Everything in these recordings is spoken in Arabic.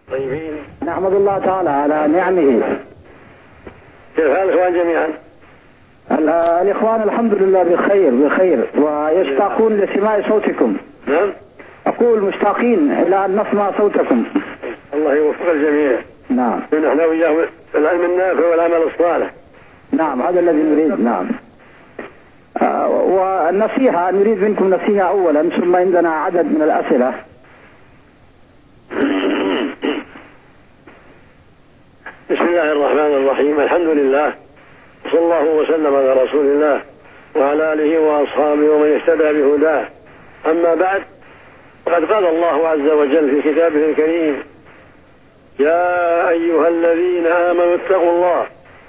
طيبين. نحمد الله تعالى على نعمه. كيف حال الإخوان جميعا؟ الإخوان الحمد لله بخير ويشتاقون لسماع صوتكم. نعم. أقول مشتاقين إلى أن نسمع صوتكم. الله يوفق الجميع. نعم. نحن وإياه العلم النافع والعمل الصالح. نعم هذا الذي نريد. نعم. والنصيحة نريد منكم نصيحة أولا، ثم عندنا عدد من الأسئلة. بسم الله الرحمن الرحيم. الحمد لله صلى الله وسلم على رسول الله وعلى آله وأصحابه ومن اهتدى بهداه. أما بعد، فقد قال الله عز وجل في كتابه الكريم: يا أيها الذين آمنوا اتقوا الله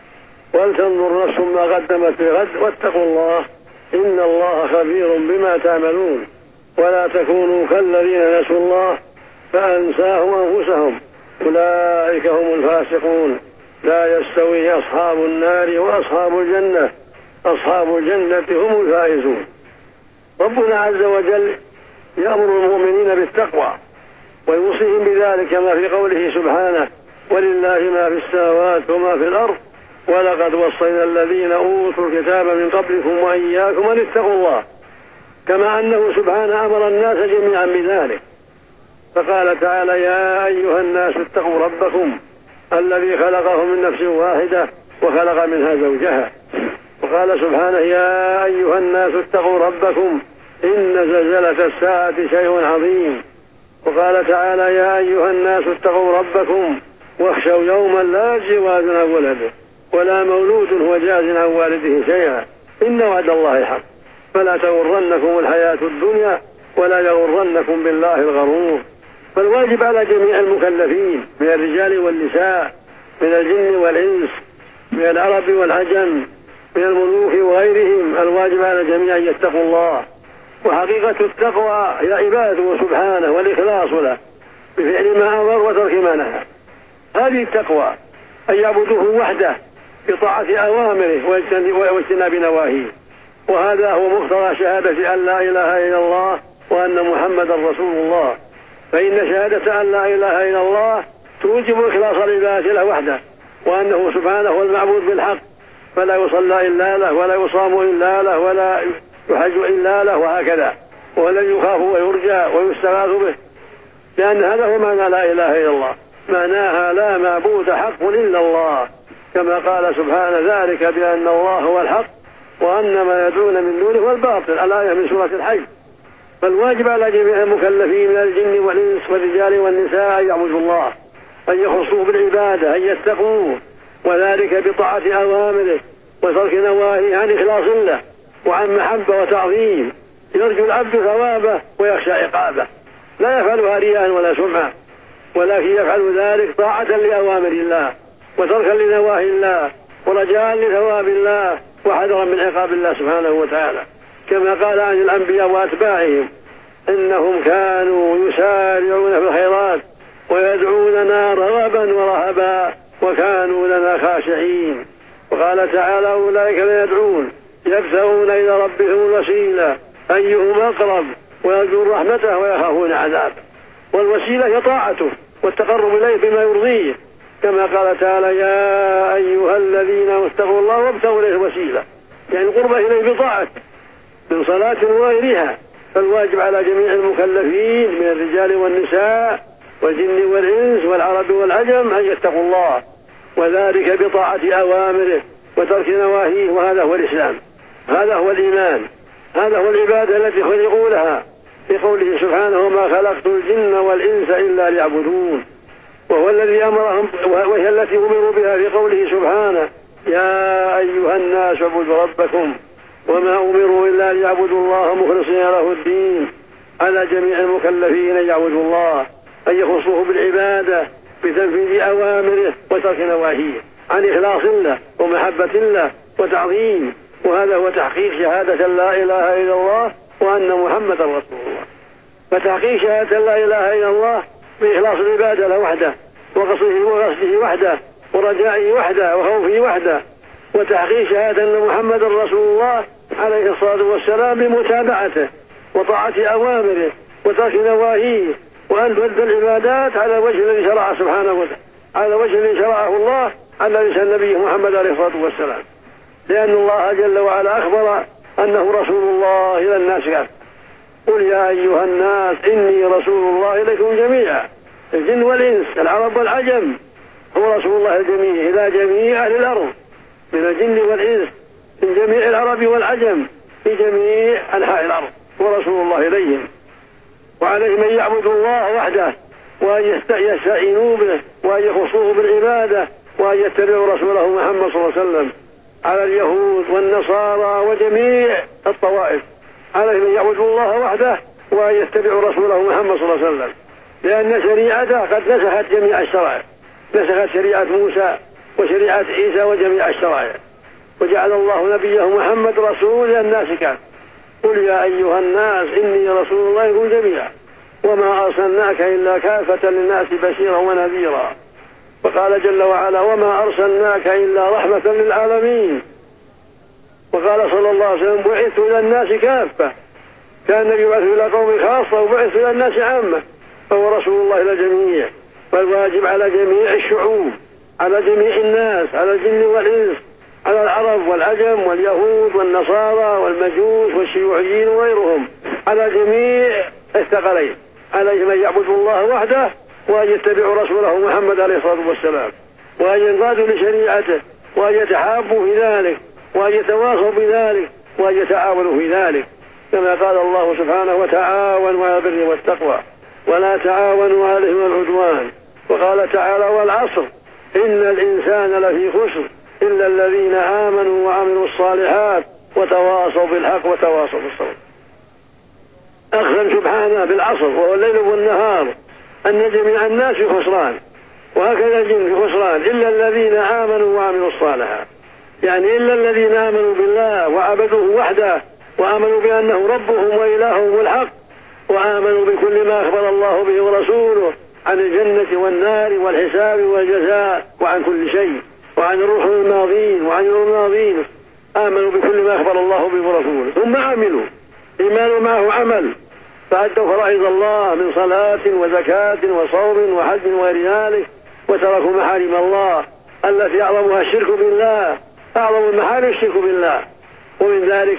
ولتنظر نفس ما قدمت لغد واتقوا الله إن الله خبير بما تعملون ولا تكونوا كالذين نسوا الله فأنساهم أنفسهم أولئك هم الفاسقون لا يستوي أصحاب النار وأصحاب الجنة أصحاب الجنة هم الفائزون. ربنا عز وجل يأمر المؤمنين بالتقوى ويوصيهم بذلك كما في قوله سبحانه: ولله ما في السماوات وما في الأرض ولقد وصينا الذين أوتوا الكتاب من قبلكم وإياكم أن اتقوا الله. كما أنه سبحانه أمر الناس جميعا بذلك، فقال تعالى: يا أيها الناس اتقوا ربكم الذي خلقهم من نفس واحدة وخلق منها زوجها. وقال سبحانه: يا أيها الناس اتقوا ربكم إن زلزلة الساعة شيء عظيم. وقال تعالى: يا أيها الناس اتقوا ربكم واخشوا يوما لا يجزي والد عن ولده ولا مولود هو جاز عن والده شيئا إن وعد الله حق فلا تغرنكم الحياة الدنيا ولا يغرنكم بالله الغرور. فالواجب على جميع المكلفين من الرجال والنساء، من الجن والإنس، من العرب والعجم، من الملوك وغيرهم، الواجب على الجميع أن يتقوا الله. وحقيقة التقوى هي عبادته سبحانه والإخلاص له بفعل ما أمر وترك ما نهى. هذه التقوى أن يعبدوه وحده بطاعة أوامره واجتناب نواهيه، وهذا هو مقتضى شهادة أن لا إله إلا الله وأن محمدا رسول الله. فإن شهادة أن لا إله إلا الله توجب إخلاص العبادة له وحده، وأنه سبحانه هو المعبود بالحق، فلا يصلى إلا له ولا يصام إلا له ولا يحج إلا له، وهكذا، والذي يخاف ويرجى ويستغاث به، لأن هذا هو معنى لا إله إلا الله، معناها لا معبود حق إلا الله، كما قال سبحانه: ذلك بأن الله هو الحق وأن ما يدعون من دونه هو الباطل. الآية من سورة الحج. فالواجب على جميع المكلفين من الجن والإنس والرجال والنساء أن يعبدوا الله، أن يخصوه بالعبادة، أن يتقوه، وذلك بطاعة أوامره وترك نواهيه عن إخلاص له وعن محبة وتعظيم. يرجو العبد ثوابه ويخشى عقابه، لا يفعلها رياء ولا سمعة، ولكن يفعل ذلك طاعة لأوامر الله وتركا لنواهي الله ورجاء لثواب الله وحذرا من عقاب الله سبحانه وتعالى، كما قال عن الأنبياء وأتباعهم: إنهم كانوا يسارعون في الخيرات ويدعوننا رغبا ورهبا وكانوا لنا خاشعين. وقال تعالى: أولئك لا يدعون يبتغون إلى ربهم الوسيلة أيهم أقرب ويرجون رحمته ويخافون عذابه. والوسيلة هي طاعته والتقرب إليه بما يرضيه، كما قال تعالى: يا أيها الذين اتقوا الله وابتغوا إليه الوسيلة، يعني القرب إليه بطاعته من صلاة وغيرها. فالواجب على جميع المكلفين من الرجال والنساء والجن والإنس والعرب والعجم أن يتقوا الله، وذلك بطاعة أوامره وترك نواهيه، وهذا هو الإسلام، هذا هو الإيمان، هذا هو العبادة التي خلقوا لها، في قوله سبحانه: وما خلقت الجن والإنس إلا ليعبدون. وهو الذي أمرهم، وهي التي أمروا بها في قوله سبحانه: يا أيها الناس اعبدوا ربكم وما أمروا إلا ليعبدوا الله مخلصين له الدين. على جميع المكلفين أن يعبدوا الله، أن يخصوه بالعبادة بتنفيذ أوامره وترك نواهيه عن إخلاص له ومحبة له وتعظيم، وهذا هو تحقيق شهادة لا إله إلا الله وأن محمدا رسول الله. فتحقيق شهادة لا إله إلا الله بإخلاص العبادة له وحده وقصده وحده ورجائه وحده وخوفه وحده، وتحقيق شهادة أن محمدا رسول الله عليه الصلاة والسلام بمتابعته وطاعة أوامره وترك نواهيه وأن تؤدى العبادات على الوجه الذي شرعه سبحانه وتعالى، على الوجه الذي شرعه الله على لسان نبيه محمد عليه الصلاة والسلام، لأن الله جل وعلا أخبر أنه رسول الله إلى الناس كافة. قل يا أيها الناس إني رسول الله إليكم جميعا، الجن والإنس العرب والعجم، هو رسول الله الجميع إلى جميع أهل الأرض من الجن والإنس، من جميع العرب والعجم في جميع أنحاء الأرض، ورسول الله إليهم. وعليه من يعبد الله وحده وأن يستعينوا به وأن يخصوه بالعبادة وأن يتبعوا رسوله محمد صلى الله عليه وسلم، على اليهود والنصارى وجميع الطوائف. عليه من يعبد الله وحده وأن يتبعوا رسوله محمد صلى الله عليه وسلم، لأن شريعته قد نسخت جميع الشرائع، نسخت شريعة موسى وشريعة عيسى وجميع الشرائع، وجعل الله نبيه محمد رسولا الناس كافة. قل يا أيها الناس إني رسول الله إليكم جميعا وما أرسلناك إلا كافة للناس بشيرا ونذيرا. وقال جل وعلا وما أرسلناك إلا رحمة للعالمين. وقال صلى الله عليه وسلم بعثت إلى الناس كافة، كان النبي يبعث إلى قوم خاصة وبعث إلى الناس عامة، فهو رسول الله إلى الجميع. والواجب على جميع الشعوب، على جميع الناس، على الجن والإنس، على العرب والعجم واليهود والنصارى والمجوس والشيوعيين وغيرهم، على جميع الثقلين، عليه من يعبد الله وحده وأن يتبعوا رسوله محمد عليه الصلاة والسلام، وأن ينقادوا لشريعته، وأن يتحابوا في ذلك، وأن يتواصوا بذلك، وأن يتعاونوا في ذلك، كما قال الله سبحانه وتعاونوا على البر والتقوى ولا تعاونوا على الإثم والعدوان. وقال تعالى والعصر إن الإنسان لفي خسر إلا الذين آمنوا وعملوا الصالحات وتواصوا بالحق وتواصوا بالصبر. أقسم سبحانه بالعصر وهو الليل والنهار أن جميع الناس في خسران، وهكذا الجن في خسران إلا الذين آمنوا وعملوا الصالحات، يعني إلا الذين آمنوا بالله وعبدوه وحده وآمنوا بأنه ربهم وإلههم الحق، وآمنوا بكل ما أخبر الله به ورسوله عن الجنة والنار والحساب والجزاء وعن كل شيء، وعن الروح الماضين وعن الماضين، آمنوا بكل ما أخبر الله به ورسوله، ثم عملوا إيمان معه عمل، فأدوا فرائض الله من صلاة وزكاة وصوم وحج وغير ذلك، وتركوا محارم الله التي أعظمها الشرك بالله، أعظم المحارم الشرك بالله، ومن ذلك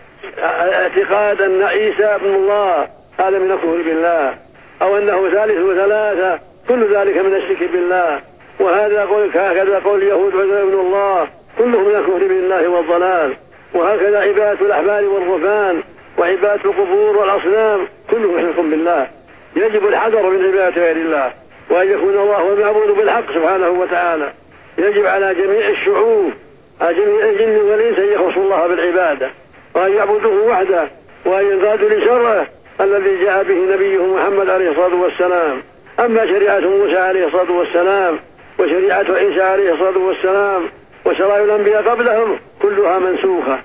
اعتقاد أن عيسى ابن الله، هذا من الكفر بالله، أو أنه ثالث وثلاثة، كل ذلك من الشرك بالله. وهذا قول هكذا قول اليهود عزير ابن الله، كله من الكفر بالله والضلال. وهكذا عبادة الأحبار والرهبان وعبادة القبور والأصنام كله شرك بالله. يجب الحذر من عبادة غير الله، وأن يكون الله هو المعبود بالحق سبحانه وتعالى. يجب على جميع الشعوب، على جميع الجن والإنس أن يخصوا الله بالعبادة وأن يعبدوه وحده وأن ينقادوا لشرعه الذي جاء به نبيه محمد عليه الصلاة والسلام. أما شريعة موسى عليه الصلاة والسلام وشريعة عيسى عليه الصلاة والسلام وشرائع الأنبياء قبلهم كلها منسوخة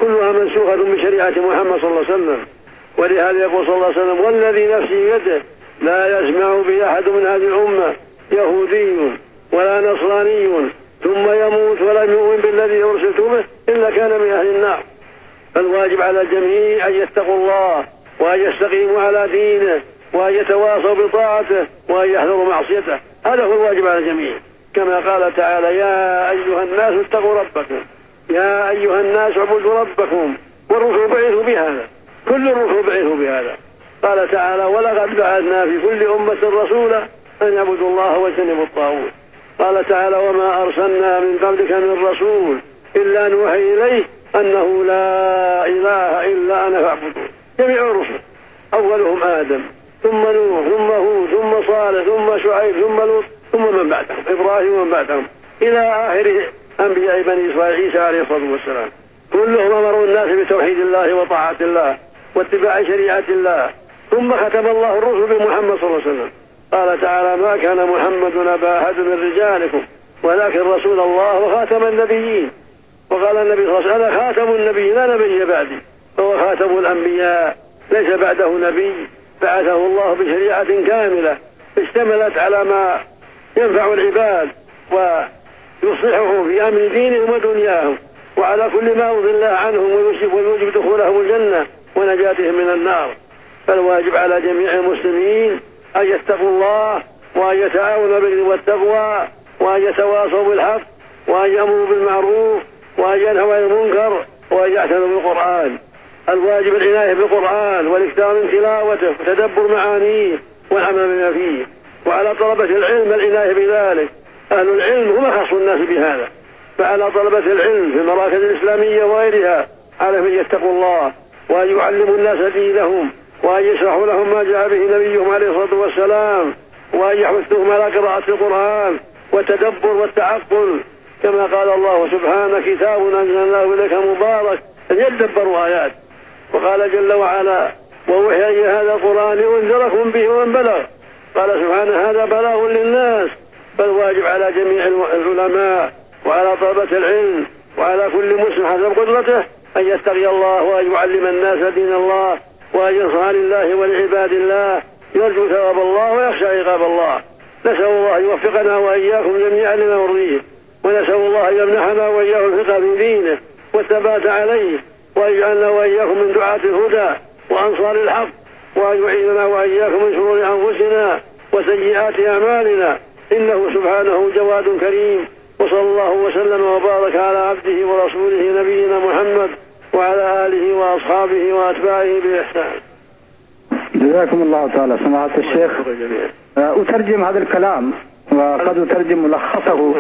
بشريعة محمد صلى الله عليه وسلم. ولهذا يقول صلى الله عليه وسلم والذي نفسي بيده لا يسمع بي أحد من هذه الأمة يهودي ولا نصراني ثم يموت ولم يؤمن بالذي أرسلت به إلا كان من أهل النار. فالواجب على الجميع أن يتقوا الله وأن يستقيموا على دينه وأن يتواصوا بطاعته وأن يحذروا معصيته، هذا هو الواجب على الجميع. كما قال تعالى يا أيها الناس اتقوا ربكم، يا أيها الناس اعبدوا ربكم، والرسل بعثوا بهذا، كل الرسل بعثوا بهذا. قال تعالى ولقد بعثنا في كل أمة رسولا أن يعبدوا الله واجتنبوا الطاغوت. قال تعالى وما أرسلنا من قبلك من رسول إلا نوحي إليه أنه لا إله إلا أنا فاعبدون. جميع الرسل أولهم آدم ثم نوح ثم هود ثم صالح ثم شعيب ثم لوط ثم من بعدهم إبراهيم ومن بعدهم إلى آخر أنبياء بني إسرائيل عيسى عليه الصلاة والسلام. كلهم أمروا الناس بتوحيد الله وطاعة الله واتباع شريعة الله. ثم ختم الله الرسل بمحمد صلى الله عليه وسلم. قال تعالى ما كان محمد أبا أحد من رجالكم ولكن رسول الله وخاتم النبيين. وقال النبي صلى الله عليه وسلم خاتم النبيين لا نبي بعدي، فهو خاتم الأنبياء ليس بعده نبي، بعثه الله بشريعة كاملة اشتملت على ما ينفع العباد ويصلحهم في أمر دينهم ودنياهم، وعلى كل ما يرضي الله عنهم ويوجب دخولهم الجنة ونجاتهم من النار. فالواجب على جميع المسلمين أن يتقوا الله وأن يتعاونوا بالبر والتقوى وأن يتواصوا بالحق وأن يأمروا بالمعروف وأن ينهوا عن المنكر وأن يعتنوا بالقرآن. الواجب العناية بالقرآن والاكثار من تلاوته وتدبر معانيه والعمل بما فيه، وعلى طلبة العلم العناية بذلك. أهل العلم هم أخص الناس بهذا، فعلى طلبة العلم في المراكز الإسلامية وغيرها عليهم أن يتقوا الله وأن يعلموا الناس دينهم وأن يشرحوا لهم ما جاء به نبيهم عليه الصلاة والسلام وأن يحثهم على قراءة القرآن والتدبر والتعقل، كما قال الله سبحانه: كتاب أنزلناه إليك مبارك ليدبروا آيات. وقال جل وعلا: ووحي إلي هذا القرآن لأنذركم به ومن بلغ. قال سبحانه: هذا بلاغ للناس. فالواجب على جميع العلماء وعلى طلبة العلم وعلى كل مسلم حسب قدرته أن يتقي الله وأن يعلم الناس دين الله وأن ينصح لله ولعباد الله، يرجو ثواب الله ويخشى عقاب الله. نسأل الله أن يوفقنا وإياكم جميعا لما يرضيه، ونسأل الله أن يمنحنا وإياه الفقه في دينه والثبات عليه، وأن يجعلنا وإياكم من دعاة الهدى وأنصار الحق، وأن يعيذنا وإياكم من شرور أنفسنا وسيئات أعمالنا، إنه سبحانه جواد كريم. وصلى الله وسلم وبارك على عبده ورسوله نبينا محمد وعلى آله وأصحابه وأتباعه بإحسان. جزاكم الله تعالى سماحة الشيخ. أترجم هذا الكلام وقد أترجم ملخصه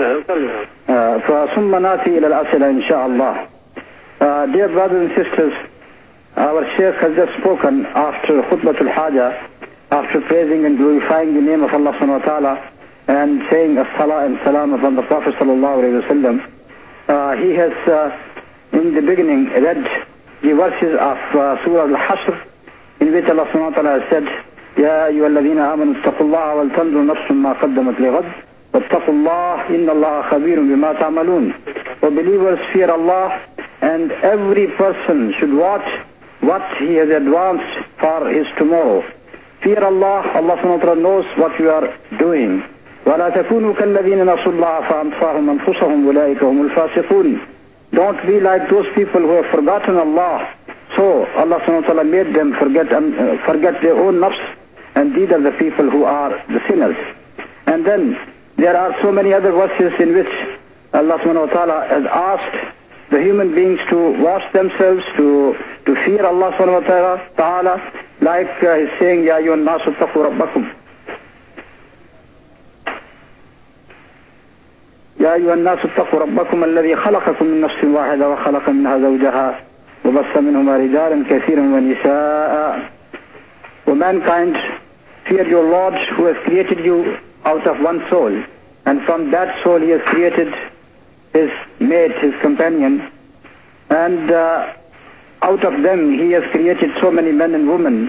فثم نأتي إلى الأسئلة إن شاء الله. Dear brothers and sisters, our Sheikh has just spoken after Khutbatul Haja, after praising and glorifying the name of Allah subhanahu wa ta'ala and saying as-salah and salam upon the Prophet sallallahu alayhi wa sallam. He has in the beginning read the verses of Surah Al-Hashr, in which Allah subhanahu wa ta'ala has said: يا أيها الذين آمنوا اتقوا الله ولتنظر نفس ما قدمت لغد واتقوا الله إن الله خبير بما تعملون. For believers, fear Allah, and every person should watch what he has advanced for his tomorrow. Fear Allah, Allah subhanahu wa ta'ala knows what you are doing. ولا تكونوا كالذين نسوا الله فأنساهم أنفسهم أولئك هم الفاسقون. Don't be like those people who have forgotten Allah, so Allah subhanahu wa ta'ala made them forget their own nafs, and these are the people who are the sinners. And then there are so many other verses in which Allah subhanahu wa ta'ala has asked the human beings to wash themselves, to fear Allah subhanahu wa ta'ala, like he's saying: Ya ayyuhan nasu ttaqu rabbakum. يا أيها الناس اتقوا ربكم الذي خلقكم من نفس واحدة وخلق منها زوجها وبث منهما رجالا كثيرا ونساء. O mankind, fear your Lord who has created you out of one soul, and from that soul he has created his mate, his companion, and out of them he has created so many men and women.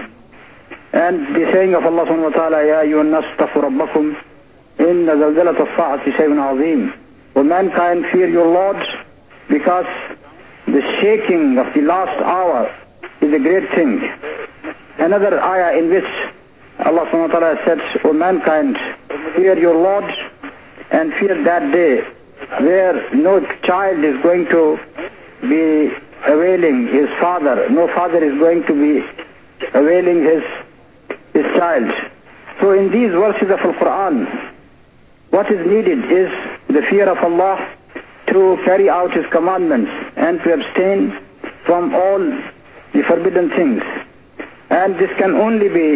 And the saying of Allah subhanahu wa ta'ala: يا أيها الناس اتقوا ربكم إن زلزلة الساعة شيء عظيم. O mankind, fear your Lord, because the shaking of the last hour is a great thing. Another ayah in which Allah subhanahu wa ta'ala said: O mankind, fear your Lord and fear that day where no child is going to be availing his father, no father is going to be availing his child. So in these verses of Al-Quran, what is needed is the fear of Allah, to carry out His commandments and to abstain from all the forbidden things. And this can only be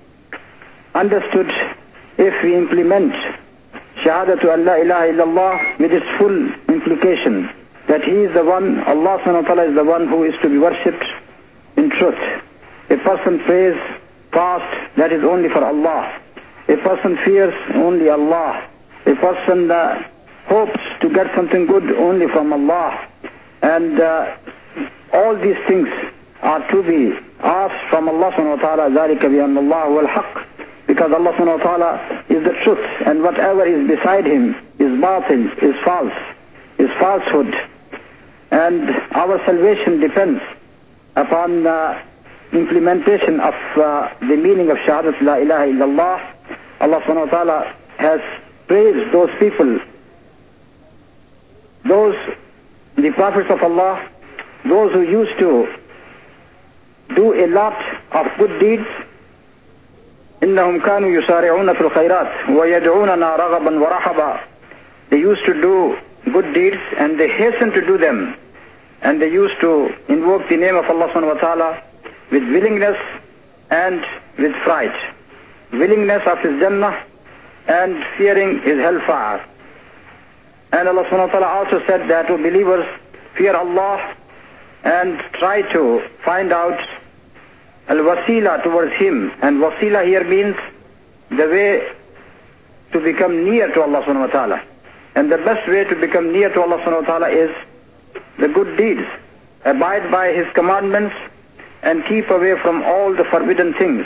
understood if we implement Shahadatu an la ilaha illallah with its full implication, that He is the one, Allah subhanahu wa ta'ala is the one who is to be worshipped in truth. A person prays, fast, that is only for Allah. A person fears only Allah. A person hopes to get something good only from Allah. And all these things are to be asked from Allah subhanahu wa ta'ala. ذَلِكَ بِأَنَّ اللَّهُ هُوَ الْحَقِّ. Because Allah subhanahu wa ta'ala is the truth, and whatever is beside Him is batil, is false, is falsehood. And our salvation depends upon implementation of the meaning of Shahadat la ilaha illallah. Allah subhanahu wa ta'ala has praised those people, the prophets of Allah, those who used to do a lot of good deeds إنهم كانوا يسارعون في الخيرات ويدعوننا رغبا ورحبا. They used to do good deeds and they hastened to do them, and they used to invoke the name of Allah subhanahu wa ta'ala with willingness and with fright. Willingness of His Jannah and fearing His hellfire. And Allah subhanahu wa ta'ala also said that, O believers, fear Allah and try to find out al-wasila towards Him. And wasila here means the way to become near to Allah subhanahu wa ta'ala. And the best way to become near to Allah subhanahu wa ta'ala is the good deeds. Abide by His commandments and keep away from all the forbidden things.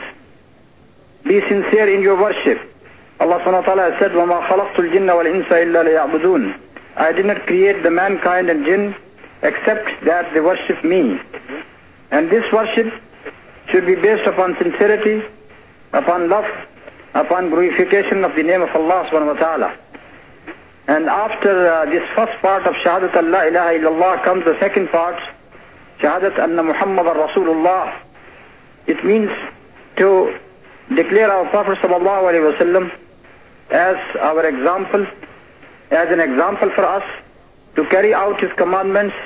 Be sincere in your worship. Allah subhanahu wa ta'ala has said, وَمَا خَلَقْتُ الْجِنَّ وَالْإِنسَ إِلَّا لِيَعْبُدُونَ. I did not create the mankind and jinn except that they worship me. And this worship should be based upon sincerity, upon love, upon glorification of the name of Allah subhanahu wa ta'ala. And after this first part of Shahadat Allah ilaha illallah comes the second part, Shahadat Anna Muhammadan Rasulullah. It means to declare our Prophet sallallahu alaihi wasallam as our example, as an example for us, to carry out His commandments,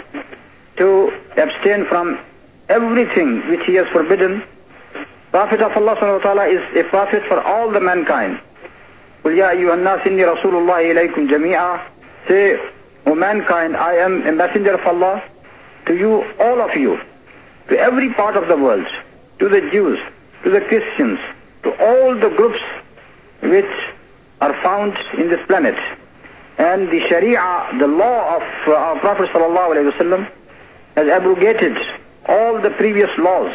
to abstain from everything which He has forbidden. Prophet of Allah subhanahu wa ta'ala is a prophet for all the mankind. قُلْ يَا أَيُّهَا النَّاسِ إِنِّي رَسُولُ اللَّهِ إِلَيْكُمْ جَمِيعًا. Say, O mankind, I am a messenger of Allah to you, all of you, to every part of the world, to the Jews, to the Christians, to all the groups which are found in this planet. And the Sharia, the law of our Prophet sallallahu alaihi wasallam, has abrogated all the previous laws.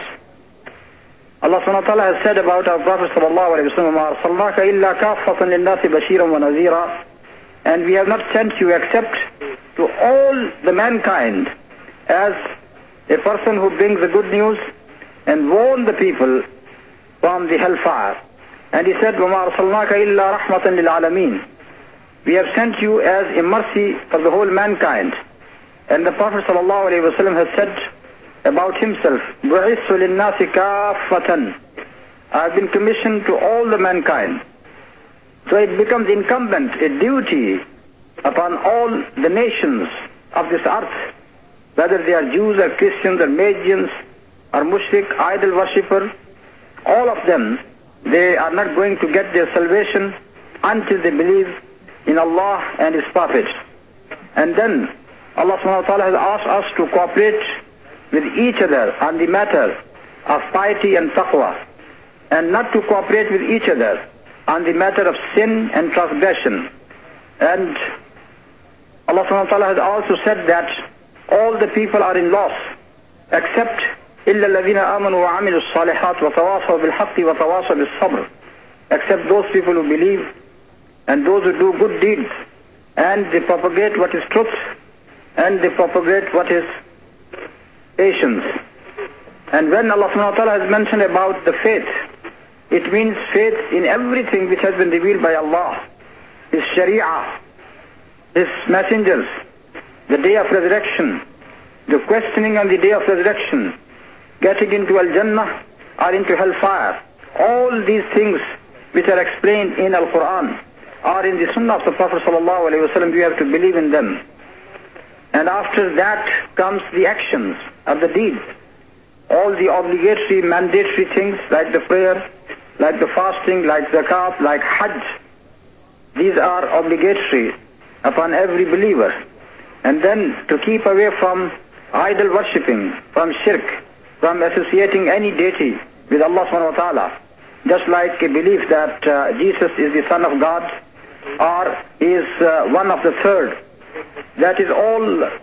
Allah subhanahu wa ta'ala has said about our Prophet sallallahu alayhi wa sallam, مَا أَرْسَلْنَاكَ إِلَّا كَافَّةً لِلنَّاسِ بَشِيرًا وَنَذِيرًا. And we have not sent you except to all the mankind as a person who brings the good news and warn the people from the hellfire. And He said, وَمَا أَرْسَلْنَاكَ إِلَّا رَحْمَةً لِلْعَالَمِينَ. We have sent you as a mercy for the whole mankind. And the Prophet sallallahu alayhi wa sallam has said about himself, بُعِثُّ لِلنَّاسِ كَافَّةً. I have been commissioned to all the mankind. So it becomes incumbent, a duty upon all the nations of this earth, whether they are Jews or Christians or Magians or Mushrik, idol worshipper, all of them, they are not going to get their salvation until they believe in Allah and His Prophet. And then Allah subhanahu wa ta'ala has asked us to cooperate with each other on the matter of piety and taqwa, and not to cooperate with each other on the matter of sin and transgression. And Allah subhanahu wa ta'ala has also said that all the people are in loss except إِلَّا الَّذِينَ آمَنُوا وَعَمِلُوا الصَّالِحَاتِ وَتَوَاصَوْا بِالْحَقِّ وَتَوَاصَوْا بِالصَّبْرِ. Except those people who believe and those who do good deeds and they propagate what is truth and they propagate what is patience. And when Allah subhanahu wa ta'ala has mentioned about the faith, it means faith in everything which has been revealed by Allah, His Sharia, His messengers, the day of resurrection, the questioning on the day of resurrection, getting into Al-Jannah or into Hellfire. All these things which are explained in Al-Quran or in the Sunnah of the Prophet sallallahu alaihi wasallam, we have to believe in them. And after that comes the actions of the deeds. All the obligatory, mandatory things like the prayer, like the fasting, like zakat, like hajj. These are obligatory upon every believer. And then to keep away from idol worshipping, from shirk, from associating any deity with Allah subhanahu wa ta'ala. Just like a belief that Jesus is the Son of God or is one of the third. That is all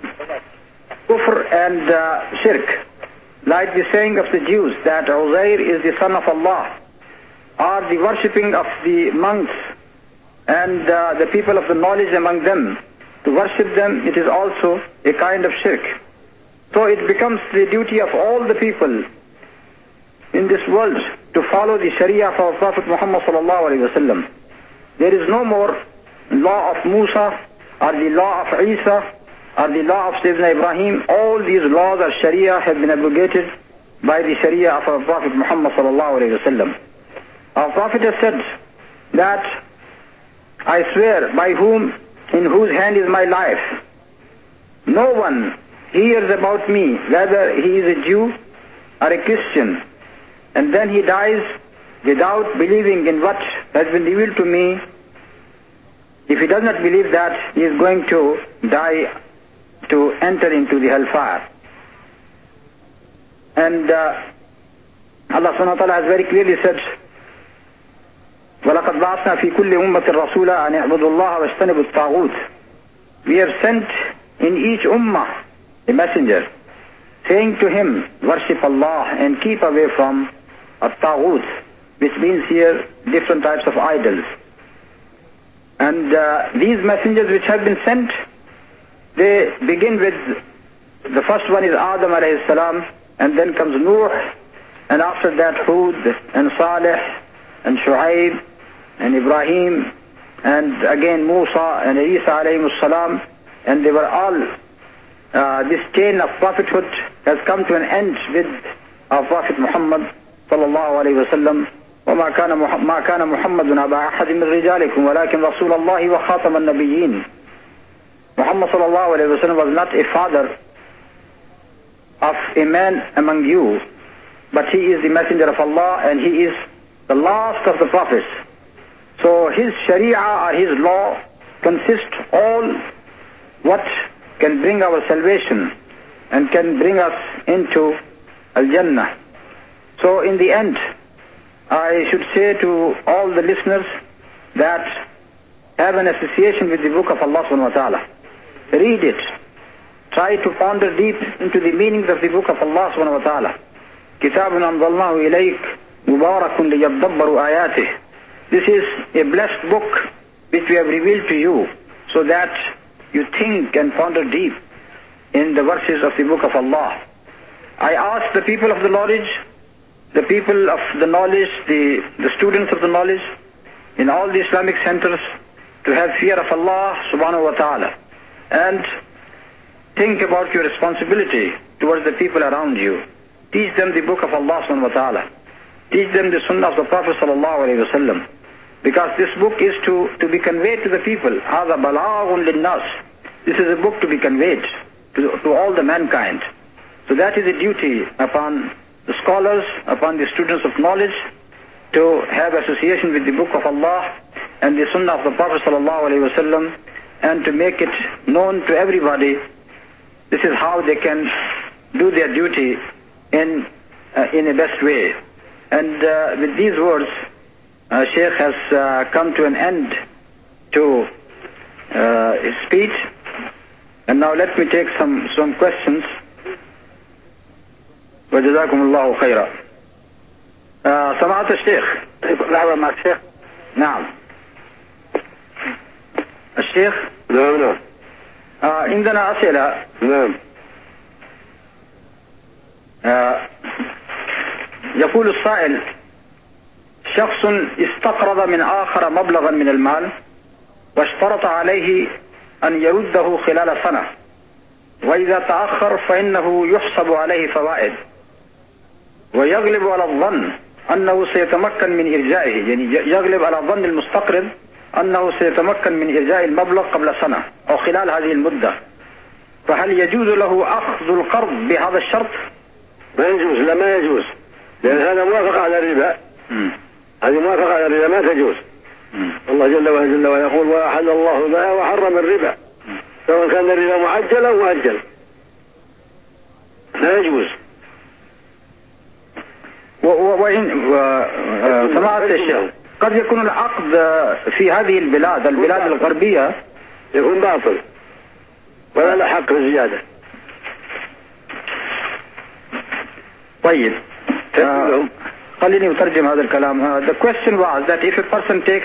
kufr and shirk. Like the saying of the Jews that Uzair is the son of Allah, or the worshipping of the monks and the people of the knowledge among them. To worship them, it is also a kind of shirk. So it becomes the duty of all the people in this world to follow the Sharia of our Prophet Muhammad sallallahu alaihi wasallam. There is no more law of Musa or the law of Isa or the law of Sayyidina Ibrahim. All these laws of Sharia have been abrogated by the Sharia of our Prophet Muhammad sallallahu alaihi wasallam. Our Prophet has said that, I swear by whom, in whose hand is my life, no one hears about me, whether he is a Jew or a Christian, and then he dies without believing in what has been revealed to me. If he does not believe that, he is going to die to enter into the hellfire. And Allah subhanahu wa ta'ala has very clearly said, وَلَقَدْ بَعَثْنَا فِي كُلِّ أُمَّةٍ رَسُولًا أَنِ اعْبُدُوا اللَّهَ وَاجْتَنِبُوا الطَّاغُوتَ. We have sent in each ummah a messenger, saying to him, worship Allah and keep away from at-taghut, which means here different types of idols. And these messengers which have been sent, they begin with, the first one is Adam alayhi salam, and then comes Nuh, and after that Hud and Salih and Shu'aib and Ibrahim, and again Musa and Isa alayhi salam, and they were all, this chain of prophethood has come to an end with our Prophet Muhammad sallallahu alayhi wa sallam. وما كان محمد أبا أحد من رجالكم ولكن رسول الله وخاتم النبيين. Muhammad sallallahu alayhi wa sallam was not a father of a man among you, but he is the messenger of Allah and he is the last of the prophets. So his sharia or his law consists all what can bring our salvation and can bring us into Al-Jannah. So in the end, I should say to all the listeners that have an association with the book of Allah subhanahu wa ta'ala. Read it. Try to ponder deep into the meanings of the book of Allah subhanahu wa ta'ala. كِتَابٌ أَنزَلْنَاهُ إِلَيْكَ مُبَارَكٌ لِيَدَّبَّرُوا آيَاتِهِ. This is a blessed book which we have revealed to you so that you think and ponder deep in the verses of the book of Allah. I ask the people of the knowledge, the people of the knowledge, the students of the knowledge in all the Islamic centers to have fear of Allah subhanahu wa ta'ala and think about your responsibility towards the people around you. Teach them the book of Allah subhanahu wa ta'ala. Teach them the sunnah of the Prophet sallallahu alayhi wa sallam. Because this book is to be conveyed to the people. هَذَا بَلَاغٌ لِلنَّاسِ. This is a book to be conveyed to all the mankind. So that is a duty upon the scholars, upon the students of knowledge, to have association with the book of Allah and the sunnah of the Prophet sallallahu alaihi wasallam, and to make it known to everybody. This is how they can do their duty in a best way. And with these words, Shaykh has come to an end to his speech. And now let me take some questions. وجزاكم الله خيرا. سمعت الشيخ؟ لحظة مع الشيخ. نعم. الشيخ؟ نعم. عندنا أسئلة. نعم. يقول السائل: شخص استقرض من آخر مبلغا من المال واشترط عليه أن يرده خلال سنة، وإذا تأخر فإنه يحسب عليه فوائد، ويغلب على الظن أنه سيتمكن من إرجائه، يعني يغلب على ظن المستقرض أنه سيتمكن من إرجاء المبلغ قبل سنة أو خلال هذه المدة، فهل يجوز له أخذ القرض بهذا الشرط؟ ما يجوز. لا، ما يجوز، لأن هذا موافق على الربا. هذه موافقة على الربا ما تجوز. الله جل وعلا يقول: وأحل الله البيع وحرم الربا، سواء كان الربا معجل أو مؤجل، لا يجوز. وإن سمعت الشيخ، قد يكون العقد في هذه البلاد الغربية يكون باطل ولا له حق زيادة. طيب، خليني أترجم هذا الكلام. The question was that if a person takes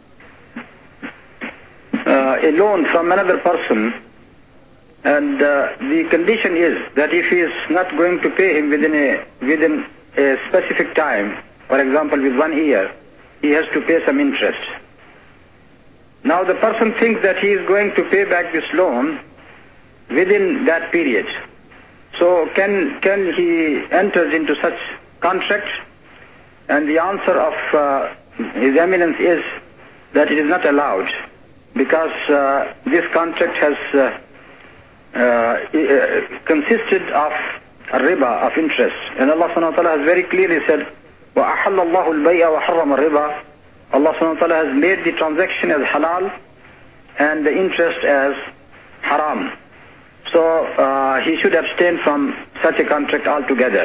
a loan from another person, and the condition is that if he is not going to pay him within a specific time, for example with 1 year, he has to pay some interest. Now the person thinks that he is going to pay back this loan within that period. So can he enter into such contract? And the answer of His Eminence is that it is not allowed, because this contract has consisted of riba, of interest. And Allah subhanahu wa ta'ala has very clearly said, وَأَحَلَّ اللَّهُ الْبَيْءَ وَحَرَّمَ الرِّبَى. Allah subhanahu wa ta'ala has made the transaction as halal and the interest as haram. So he should abstain from such a contract altogether.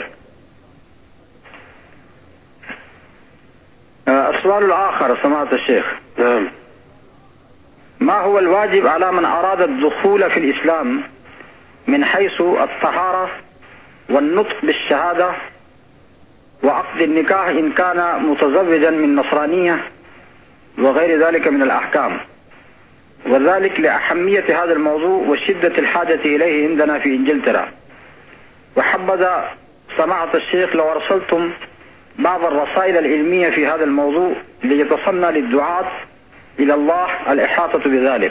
السؤال الآخر سماحة الشيخ. نعم. ما هو الواجب على من أراد الدخول في الإسلام من حيث الطهارة والنطق بالشهادة وعقد النكاح إن كان متزوجا من نصرانية وغير ذلك من الأحكام، وذلك لأهمية هذا الموضوع وشدة الحاجة إليه عندنا في إنجلترا. وحبذا سماحة الشيخ لو أرسلتم بعض الرسائل العلمية في هذا الموضوع ليتصنى للدعاة إلى الله الإحاطة بذلك.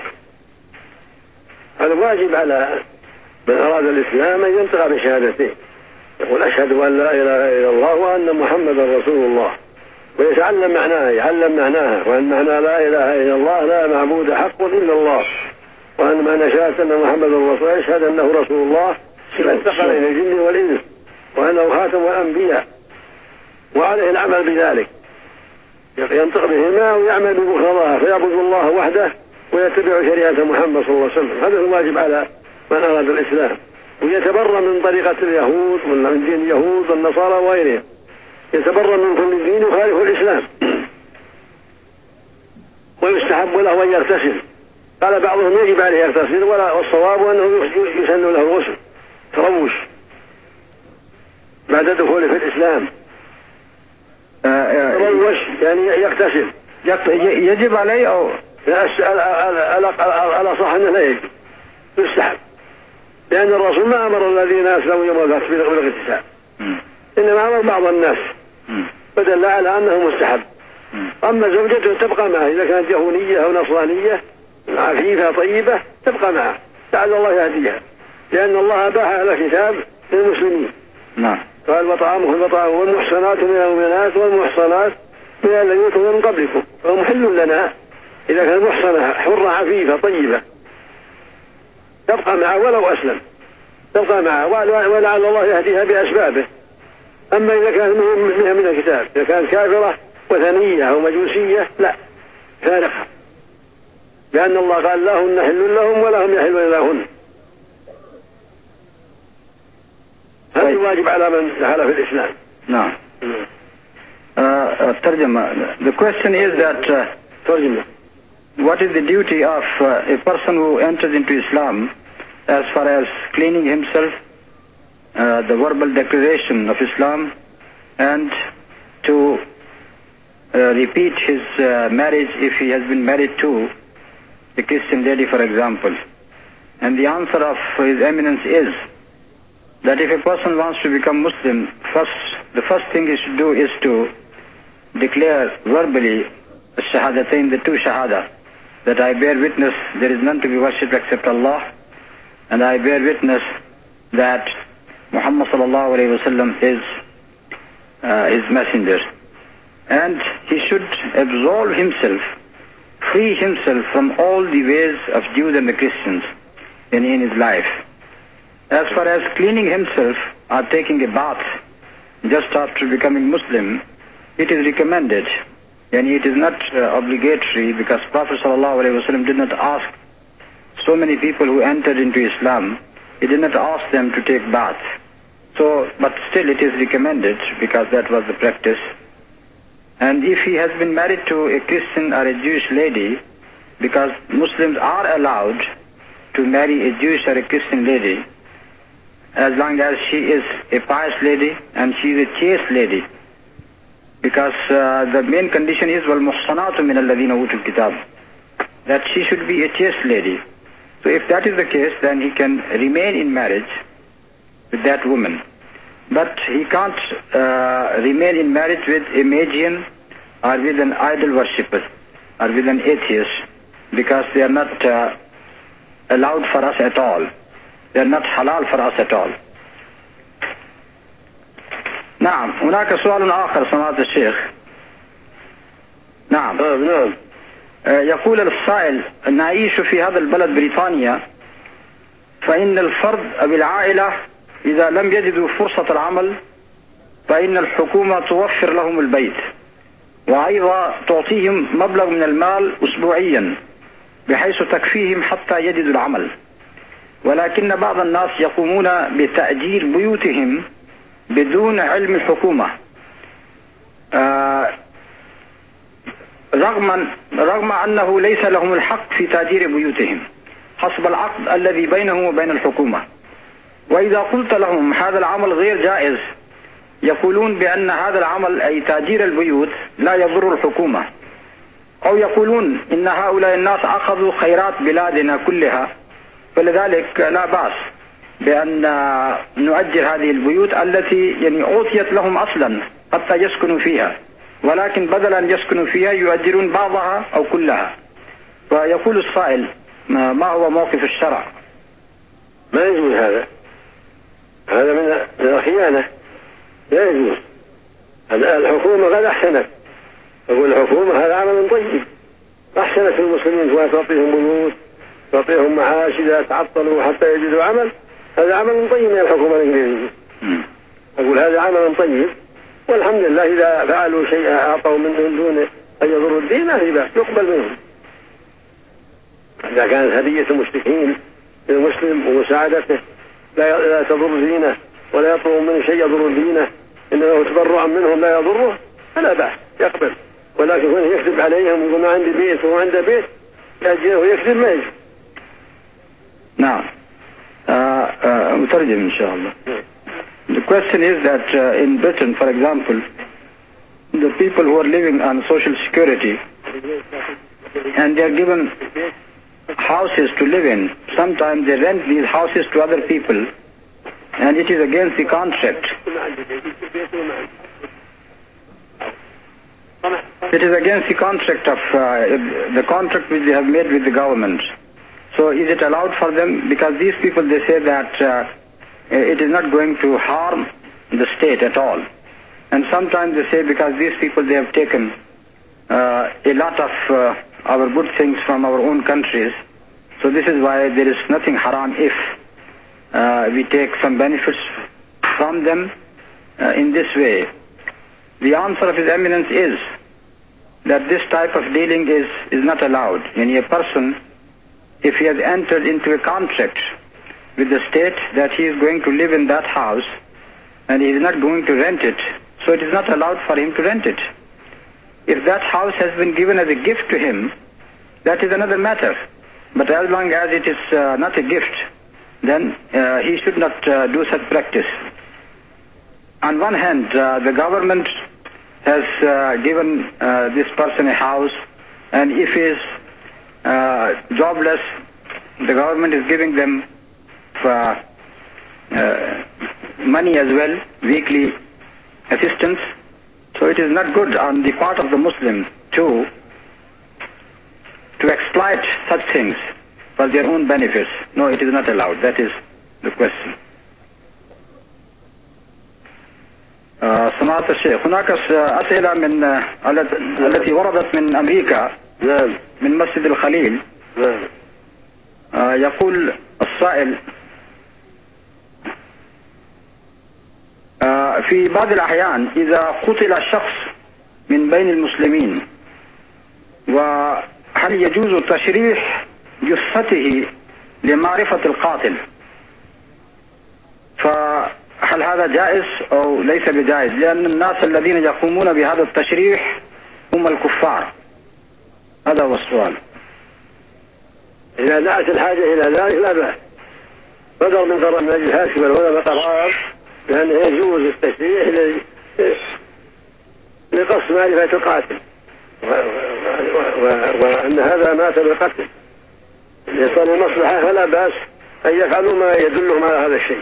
الواجب على من أراد الإسلام أن ينطق بشهادته، يقول أشهد أن لا إله إلا الله وأن محمدا رسول الله، ويتعلم معناها، يعلم معناها، وأن معنى لا إله إلا الله لا معبود حق إلا الله، وأن معنى شهادة أن محمدا رسول الله يشهد أنه رسول الله إذا انتقل إلى الجن والإنس، وأنه خاتم الأنبياء، وعليه العمل بذلك، ينطق بهما ويعمل بمقتضاها فيعبد الله وحده ويتبع شريعة محمد صلى الله عليه وسلم. هذا الواجب على من أراد الإسلام، ويتبرى من طريقة اليهود ومن دين اليهود والنصارى وغيرهم، يتبرى من كل دين يخالف الإسلام. ويستحب له أن يغتسل، قال بعضهم يجب عليه يغتسل، والصواب أنه يسن له الغسل تروش بعد دخوله في الإسلام. تروش يعني يغتسل. يجب عليه أو على صح أنه لا يجب، يستحب، لأن الرسول ما أمر الذين أسلموا يوم الفتح بالاغتسال، إنما أمر بعض الناس، فدل على أنه مستحب. أما زوجته تبقى معه إذا كانت يهودية أو نصرانية عفيفة طيبة تبقى معه، لعل الله يهديها، لأن الله أباح على الكتاب للمسلمين. نعم. قال وطعامكم وطعام والمحصنات من المؤمنات والمحصنات من الذين يؤتون من قبلكم، فهو محل لنا إذا كانت محصنة حرة عفيفة طيبة تبقى معه ولو أسلم، تبقى معه ولعل الله يهديها بأسبابه. أما إذا كانت من الكتاب، إذا كانت كافرة وثنية أو مجوسية لا، فارقها، لأن الله قال لهن حل لهم ولهم يحلون لهن. هذا الواجب على من دخل في الإسلام. نعم. ترجمة. The question is that ترجمة. What is the duty of a person who enters into Islam as far as cleaning himself, the verbal declaration of Islam, and to repeat his marriage if he has been married to a Christian lady, for example? And the answer of His Eminence is that if a person wants to become Muslim, the first thing he should do is to declare verbally Shahadatain, the two Shahada, that I bear witness there is none to be worshipped except Allah, and I bear witness that Muhammad sallallahu alayhi wa sallam is his messenger. And he should absolve himself, free himself from all the ways of Jews and the Christians in his life. As far as cleaning himself or taking a bath just after becoming Muslim, it is recommended, and it is not obligatory, because Prophet ﷺ did not ask so many people who entered into Islam, he did not ask them to take bath. So, but still it is recommended because that was the practice. And if he has been married to a Christian or a Jewish lady, because Muslims are allowed to marry a Jewish or a Christian lady as long as she is a pious lady and she is a chaste lady, because the main condition is وَالْمُحْصَنَاتُ مِنَ الَّذِينَ أُوتُوا الْكِتَابَ, that she should be a chaste lady. So if that is the case, then he can remain in marriage with that woman. But he can't remain in marriage with a Magian or with an idol worshipper or with an atheist, because they are not allowed for us at all. They are not halal for us at all. نعم، هناك سؤال آخر سماحة الشيخ. نعم. نعم. يقول السائل: نعيش في هذا البلد بريطانيا، فإن الفرد أو العائلة إذا لم يجدوا فرصة العمل فإن الحكومة توفر لهم البيت، وأيضا تعطيهم مبلغ من المال أسبوعيا بحيث تكفيهم حتى يجدوا العمل، ولكن بعض الناس يقومون بتأجير بيوتهم بدون علم الحكومة، رغم أنه ليس لهم الحق في تأجير بيوتهم حسب العقد الذي بينهم وبين الحكومة. وإذا قلت لهم هذا العمل غير جائز يقولون بأن هذا العمل أي تأجير البيوت لا يضر الحكومة، أو يقولون إن هؤلاء الناس أخذوا خيرات بلادنا كلها فلذلك لا بأس بأن نؤجر هذه البيوت التي يعني أعطيت لهم أصلا حتى يسكنوا فيها، ولكن بدل أن يسكنوا فيها يؤجرون بعضها أو كلها. فيقول السائل: ما هو موقف الشرع؟ ما يجوز هذا من الخيانة، لا يجوز. الحكومة قد أحسنت، أقول الحكومة هذا عمل طيب، أحسنت في المسلمين وتعطيهم بيوت، تعطيهم معاش إذا تعطلوا حتى يجدوا عمل، هذا عمل طيب من الحكومة الإنجليزية. أقول هذا عمل طيب، والحمد لله إذا فعلوا شيئا أعطوا من دون أن يضروا الدين ما في بأس، يقبل منهم. إذا كانت هدية المشركين للمسلم ومساعدته لا تضر دينه ولا يطلب منه شيء يضر دينه، إنه تبرعا منهم لا يضره فلا بأس، يقبل. ولكن هو يكذب عليهم ويقول ما عندي بيت وهو عنده بيت يأجره ويكذب ما يجوز. نعم. مترجم إن شاء الله. The question is that in Britain, for example, the people who are living on social security and they are given houses to live in, sometimes they rent these houses to other people and it is against the contract. It is against the contract of the contract which they have made with the government. So is it allowed for them? Because these people, they say that it is not going to harm the state at all. And sometimes they say because these people, they have taken a lot of our good things from our own countries. So this is why there is nothing haram if we take some benefits from them in this way. The answer of His Eminence is that this type of dealing is not allowed. Any person, if he has entered into a contract with the state that he is going to live in that house and he is not going to rent it, so it is not allowed for him to rent it. If that house has been given as a gift to him, that is another matter. But as long as it is not a gift, then he should not do such practice. On one hand, the government has given this person a house, and if he is jobless, the government is giving them money as well, weekly assistance. So it is not good on the part of the Muslim to exploit such things for their own benefits. No, it is not allowed. That is the question. سمعت الشيخ هناك أسئلة من التي وردت من أمريكا من مسجد الخليل. يقول السائل: في بعض الأحيان إذا قتل شخص من بين المسلمين وهل يجوز تشريح جثته لمعرفة القاتل، فهل هذا جائز أو ليس بجائز؟ لأن الناس الذين يقومون بهذا التشريح هم الكفار. هذا هو السؤال. إذا دعت الحاجة إلى ذلك لا بأس. بدر من قرار من أجل هاشم العلماء قرار لأنه يجوز التشريح لقصد معرفة القاتل، وأن هذا مات بالقتل لصالح المصلحة فلا بأس أن يفعلوا ما يدلهم على هذا الشيء.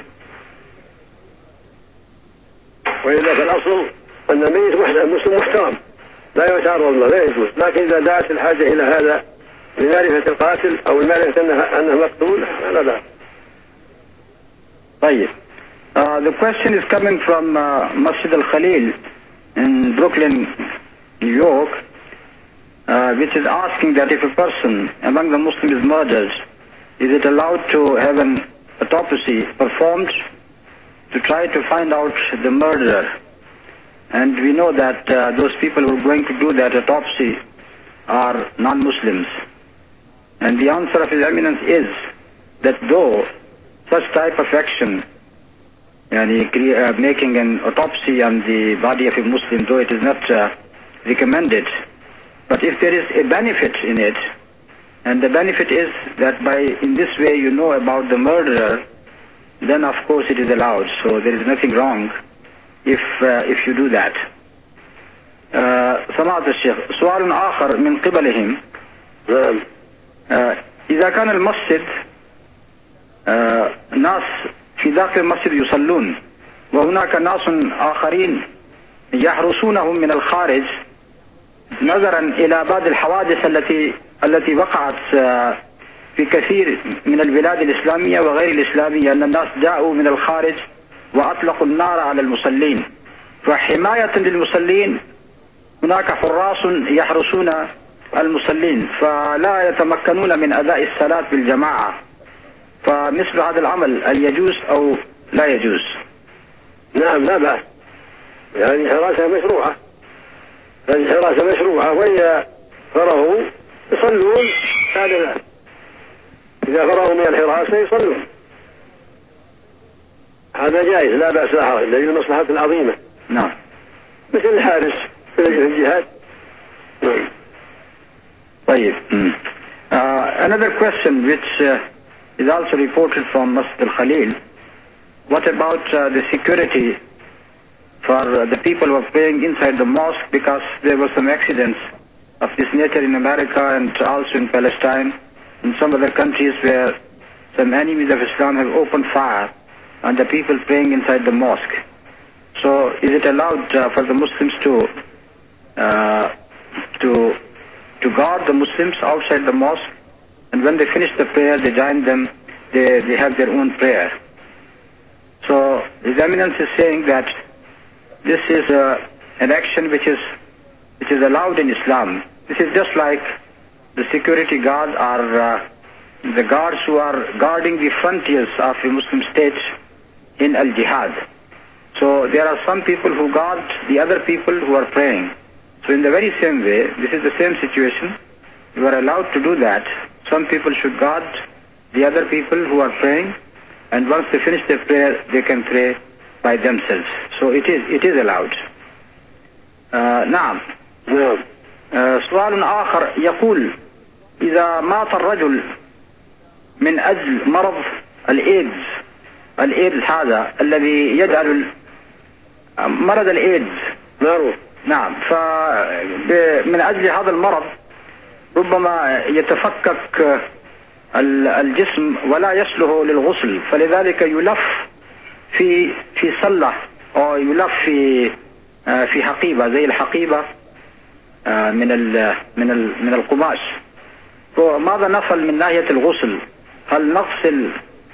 وإلا فالأصل أن الميت المسلم محترم لا يتعرض له، لا يجوز. لكن إذا دعت الحاجة إلى هذا لمعرفة القاتل أو المعرفة أنه مقتول لا بأس. طيب، The question is coming from Masjid Al-Khalil in Brooklyn, New York, which is asking that if a person among the Muslims is murdered, is it allowed to have an autopsy performed to try to find out the murderer? And we know that those people who are going to do that autopsy are non-Muslims. And the answer of His Eminence is that though such type of action, making an autopsy on the body of a Muslim, though it is not recommended, but if there is a benefit in it, and the benefit is that in this way you know about the murderer, then of course it is allowed. So there is nothing wrong if you do that. سمعت الشيخ. سؤال آخر من قبلهم. إذا كان المسجد ناس في داخل المسجد يصلون وهناك ناس آخرين يحرسونهم من الخارج نظرا إلى بعض الحوادث التي وقعت في كثير من البلاد الإسلامية وغير الإسلامية، أن الناس جاءوا من الخارج وأطلقوا النار على المصلين، فحماية للمصلين هناك حراس يحرسون المصلين فلا يتمكنون من أداء الصلاة بالجماعة، فمثل هذا العمل هل يجوز أو لا يجوز؟ نعم لا بأس، يعني حراسة مشروعة، الحراسة مشروعة، وإذا فرغوا يصلون بعد ذلك، إذا فرغوا من الحراسة يصلون، هذا جائز لا بأس لا حرج للمصلحة العظيمة. نعم. مثل الحارس في الجهاد. طيب. Another question which is also reported from Masjid Al-Khalil. What about the security for the people who are praying inside the mosque, because there were some accidents of this nature in America and also in Palestine and some other countries where some enemies of Islam have opened fire on the people praying inside the mosque. So is it allowed for the Muslims to guard the Muslims outside the mosque, and when they finish the prayer they join them, they have their own prayer? So His Eminence is saying that this is an action which is allowed in Islam. This is just like the security guard or the guards who are guarding the frontiers of a Muslim state in al-jihad. So there are some people who guard the other people who are praying. So in the very same way, this is the same situation. You are allowed to do that. Some people should guard the other people who are praying, and once they finish their prayer, they can pray by themselves. So it is allowed. نعم. سؤال آخر يقول: إذا مات الرجل من أجل مرض الإيدز هذا الذي يجعل مرض الإيدز. نعم. فمن أجل هذا المرض ربما يتفكك الجسم ولا يصله للغسل، فلذلك يلف في صلة أو يلف في حقيبة زي الحقيبة من القماش. فماذا نفعل من ناحية الغسل؟ هل نغسل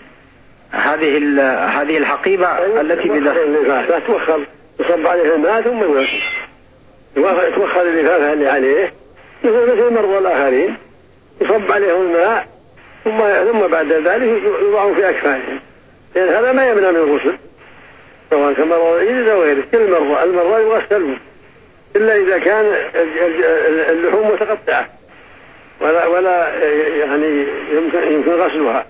هذه الحقيبة التي لا توخر، يصب عليها الماء ثم يتوخر اللفافة اللي عليه مثل المرضى الآخرين، يصب عليهم الماء ثم بعد ذلك يوضعوا في أكفانهم، لأن هذا ما يمنع من الغسل سواء كان مرضى الإيدز أو غيره. كل المرضى يغسلون إلا إذا كان اللحوم متقطعة ولا يعني يمكن غسلها،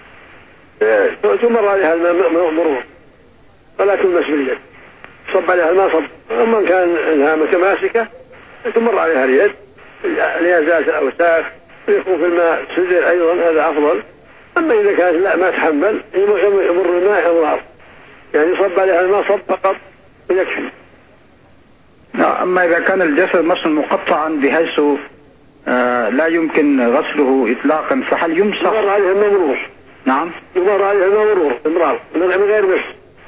تمر عليها الماء مرور ولا تلمس باليد، صب عليها الماء صب. أما كان انها متماسكة تمر عليها اليد لإزالة الأوساخ، ويكون في الماء سدر أيضا، هذا أفضل. أما إذا كانت لا ما تحمل يمر الماء أمرار، يعني صب عليها الماء صب فقط ويكفي. أما إذا كان الجسد مثلا مقطعا بحيث لا يمكن غسله إطلاقا، فهل يمسح؟ يمر عليها الماء مرور. نعم. يمر عليها الماء مرور إمرار من غير مس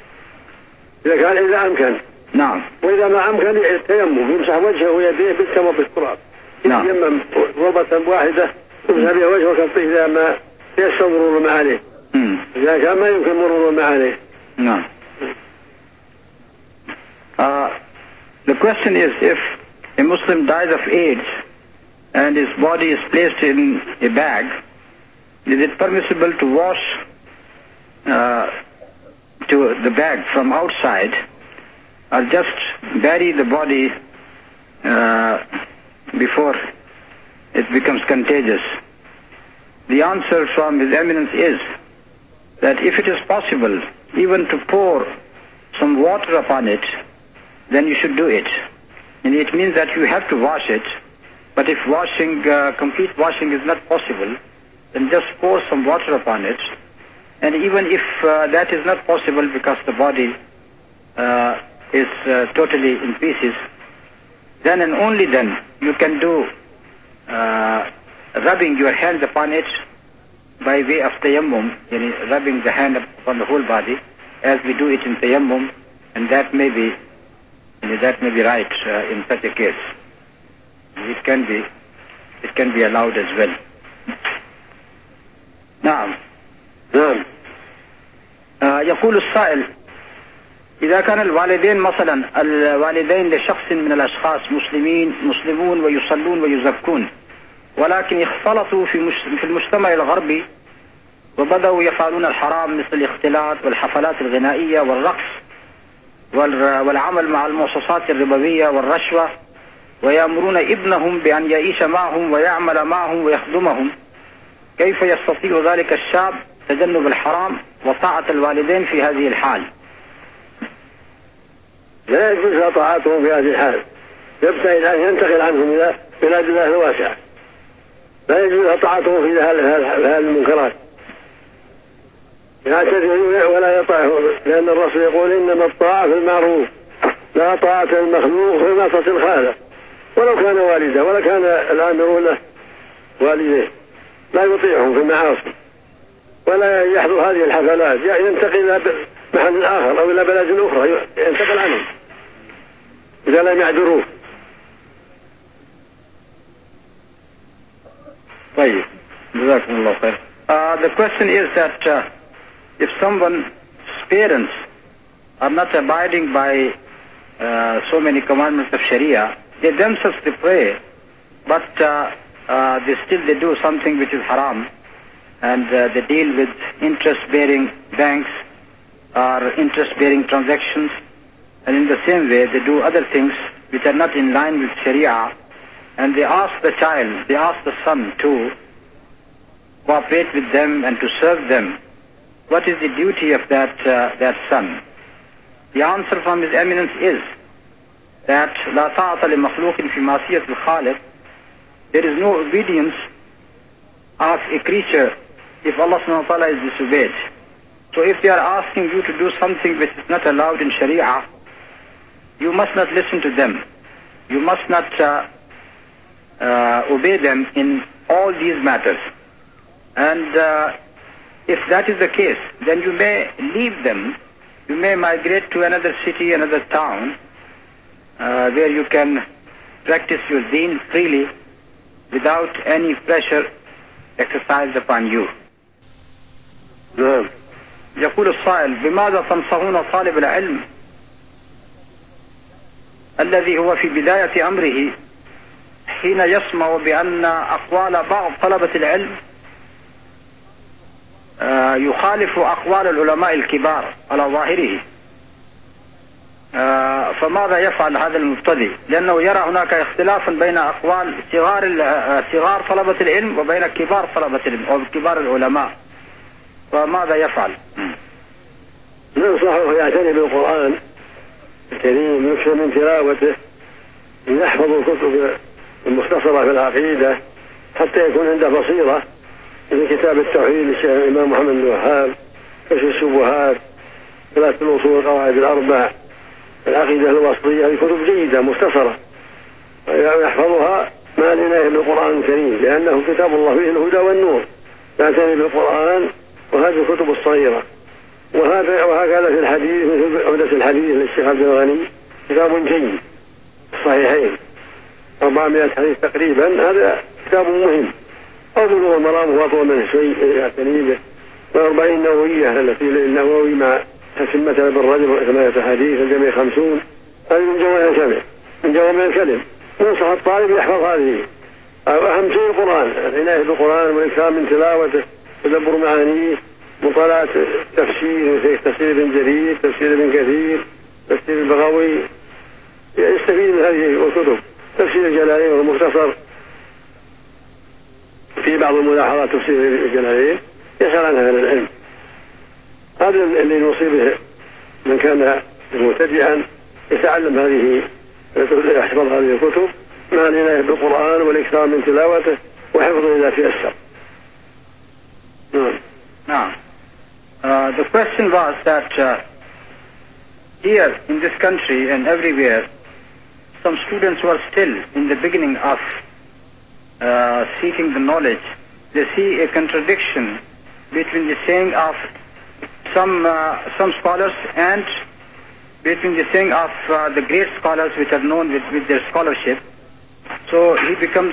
إذا أمكن. نعم. وإذا ما أمكن التيمم، يمسح وجهه ويديه بالتمر بالتراب. نعم. يتيمم ضربة واحدة يمسح بها وجهه وكفيه إذا ما يستمر مرور ما عليه. إذا كان ما يمكن مرور ما عليه. نعم. question is, if a Muslim dies of AIDS and his body is placed in a bag, is it permissible to wash to the bag from outside, or just bury the body before it becomes contagious? The answer from His Eminence is that if it is possible even to pour some water upon it, then you should do it. And it means that you have to wash it, but if complete washing is not possible, then just pour some water upon it. And even if that is not possible because the body is totally in pieces, then and only then you can do rubbing your hands upon it by way of tayammum, rubbing the hand upon the whole body, as we do it in tayammum, and that may be right in such a case. It can be allowed as well. نعم. يقول السائل: إذا كان الوالدين مثلا الوالدين لشخص من الأشخاص مسلمون ويصلون ويزكون، ولكن اختلطوا في المجتمع الغربي وبدأوا يفعلون الحرام مثل الاختلاط والحفلات الغنائية والرقص والعمل مع المؤسسات الربوية والرشوة، ويأمرون ابنهم بأن يعيش معهم ويعمل معهم ويخدمهم، كيف يستطيع ذلك الشاب تجنب الحرام وطاعة الوالدين في هذه الحال؟ لا يجوز طاعتهم في هذه الحال، يبتعد أن ينتقل عنهم إلى بلاد الله الواسعة. لا يجوز طاعتهم في هذه المنكرات، ولا يطاعه، لأن الرسول يقول: إنما الطاعة في المعروف، لا طاعة المخلوق في معصية الخالق، ولو كان والده ولا كان الآمرون له والديه، لا يطيعهم في المعاصي ولا يحضر هذه الحفلات، ينتقل إلى محل آخر أو إلى بلد أخرى ينتقل عنهم إذا لم يعذروه. طيب، جزاكم الله خير. The question is that if someone's parents are not abiding by so many commandments of Sharia, they themselves they pray, but they do something which is haram, and they deal with interest-bearing banks or interest-bearing transactions, and in the same way they do other things which are not in line with Sharia, and they ask the child, they ask the son to cooperate with them and to serve them. What is the duty of that son? The answer from His Eminence is that لا طاعة لمخلوق في معصية الخالق. There is no obedience of a creature if Allah subhanahu wa ta'ala is disobeyed. So if they are asking you to do something which is not allowed in Sharia, you must not listen to them. You must not obey them in all these matters. And if that is the case, then you may leave them. You may migrate to another city, another town, where you can practice your deen freely without any pressure exercised upon you. يقول السائل: بماذا تنصحون طالب العلم الذي هو في بداية أمره حين يسمع بأن أقوال بعض طلبة العلم يخالف أقوال العلماء الكبار على ظاهره، فماذا يفعل هذا المبتدئ؟ لأنه يرى هناك اختلافا بين أقوال صغار طلبة العلم وبين كبار طلبة العلم أو كبار العلماء، فماذا يفعل؟ ننصحه يعتني بالقرآن الكريم، يكثر من تلاوته، يحفظ الكتب المختصرة في العقيدة حتى يكون عنده بصيرة، من كتاب التوحيد للشيخ الإمام محمد بن وهاب، كشف الشبهات، ثلاث الأصول القواعد الأربع، العقيدة الوسطية، هذه كتب جيدة مختصرة يحفظها مع العناية بالقرآن الكريم، لأنه كتاب الله فيه الهدى والنور. يعتني بالقرآن وهذه الكتب الصغيرة. وهكذا في الحديث، مثل عمدة الحديث للشيخ عبد الغني، كتاب جيد، الصحيحين 400 حديث تقريبا، هذا كتاب مهم. أو بلوغ المرام هو أطول من شيء يعتني به، و40 النووية التي للنووي مع تتمتها بالرجل 8 حديث، الجميع 50، هذه من جميع الجميع. من جوامع الكلم. ينصح الطالب يحفظ هذه. أهم شيء القرآن، العناية بالقرآن والإكثار من تلاوته، تدبر معانيه، مطالعة تفسير مثل تفسير ابن جرير، تفسير ابن كثير، تفسير البغوي، يستفيد من هذه الكتب. تفسير الجلالين والمختصر، في بعض الملاحظات تفسير الجلالين يسأل عنها أهل العلم. هذا اللي نوصي به من كان مبتدئا يتعلم هذه، يحفظ هذه الكتب مع العناية بالقرآن والإكثار من تلاوته وحفظه إذا تيسر. Now, the question was that here in this country and everywhere, some students who are still in the beginning of seeking the knowledge, they see a contradiction between the saying of some scholars and between the saying of the great scholars which are known with their scholarship. So he becomes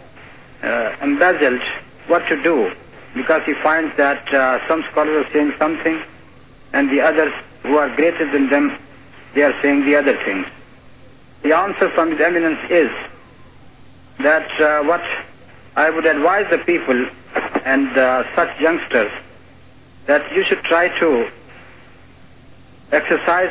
embezzled what to do, because he finds that some scholars are saying something and the others who are greater than them, they are saying the other things. The answer from His Eminence is that what I would advise the people and such youngsters, that you should try to exercise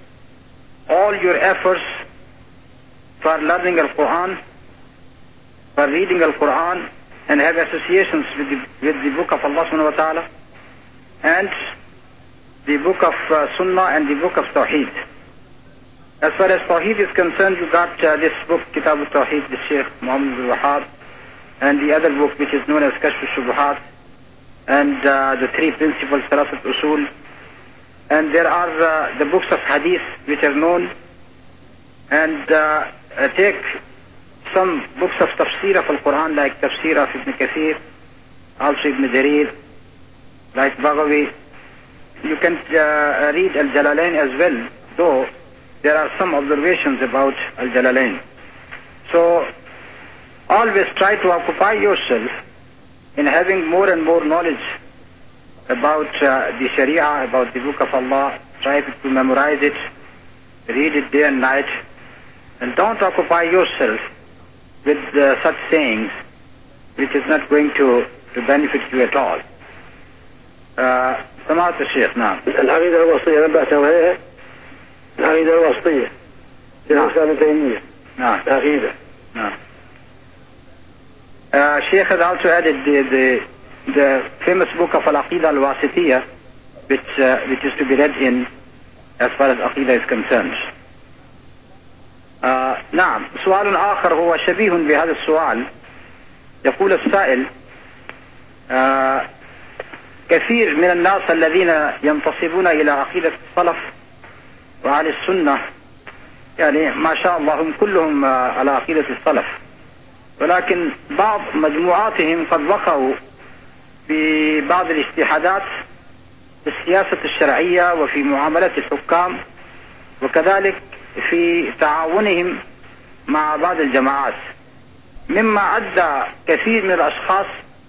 all your efforts for learning Al-Quran, for reading Al-Quran, and have associations with the book of Allah subhanahu wa ta'ala and the book of Sunnah and the book of Tawheed. As far as Tawheed is concerned, you got this book, Kitab al-Tawheed, the Shaykh Muhammad al-Wahhab, and the other book which is known as Kashf al-Shubuhat, and the three principles, Thalathat Usul, and there are the books of Hadith which are known, and take some books of Tafsir of Al-Quran like Tafsir of Ibn Kathir, also Ibn Jarir, like Baghawi. You can read Al-Jalalain as well, though there are some observations about Al-Jalalain. So always try to occupy yourself in having more and more knowledge about the Sharia, about the Book of Allah. Try to memorize it, read it day and night, and don't occupy yourself with such sayings which is not going to benefit you at all. سمعت الشيخ. نعم. العقيدة الوسطية نبهتم عليها. العقيدة الوسطية. الإسلام ابن تيمية. نعم. العقيدة. نعم. Sheikh has also added the famous book of Al-Aqidah Al-Wasitiyya, which is to be read in as far as Aqidah is concerned. نعم. سؤال آخر هو شبيه بهذا السؤال. يقول السائل: كثير من الناس الذين ينتصبون إلى عقيدة السلف وأهل السنة، يعني ما شاء الله هم كلهم على عقيدة السلف، ولكن بعض مجموعاتهم قد وقعوا في بعض الاجتهادات في السياسة الشرعية وفي معاملة الحكام، وكذلك في تعاونهم مع بعض الجماعات، مما أدى كثير من الأشخاص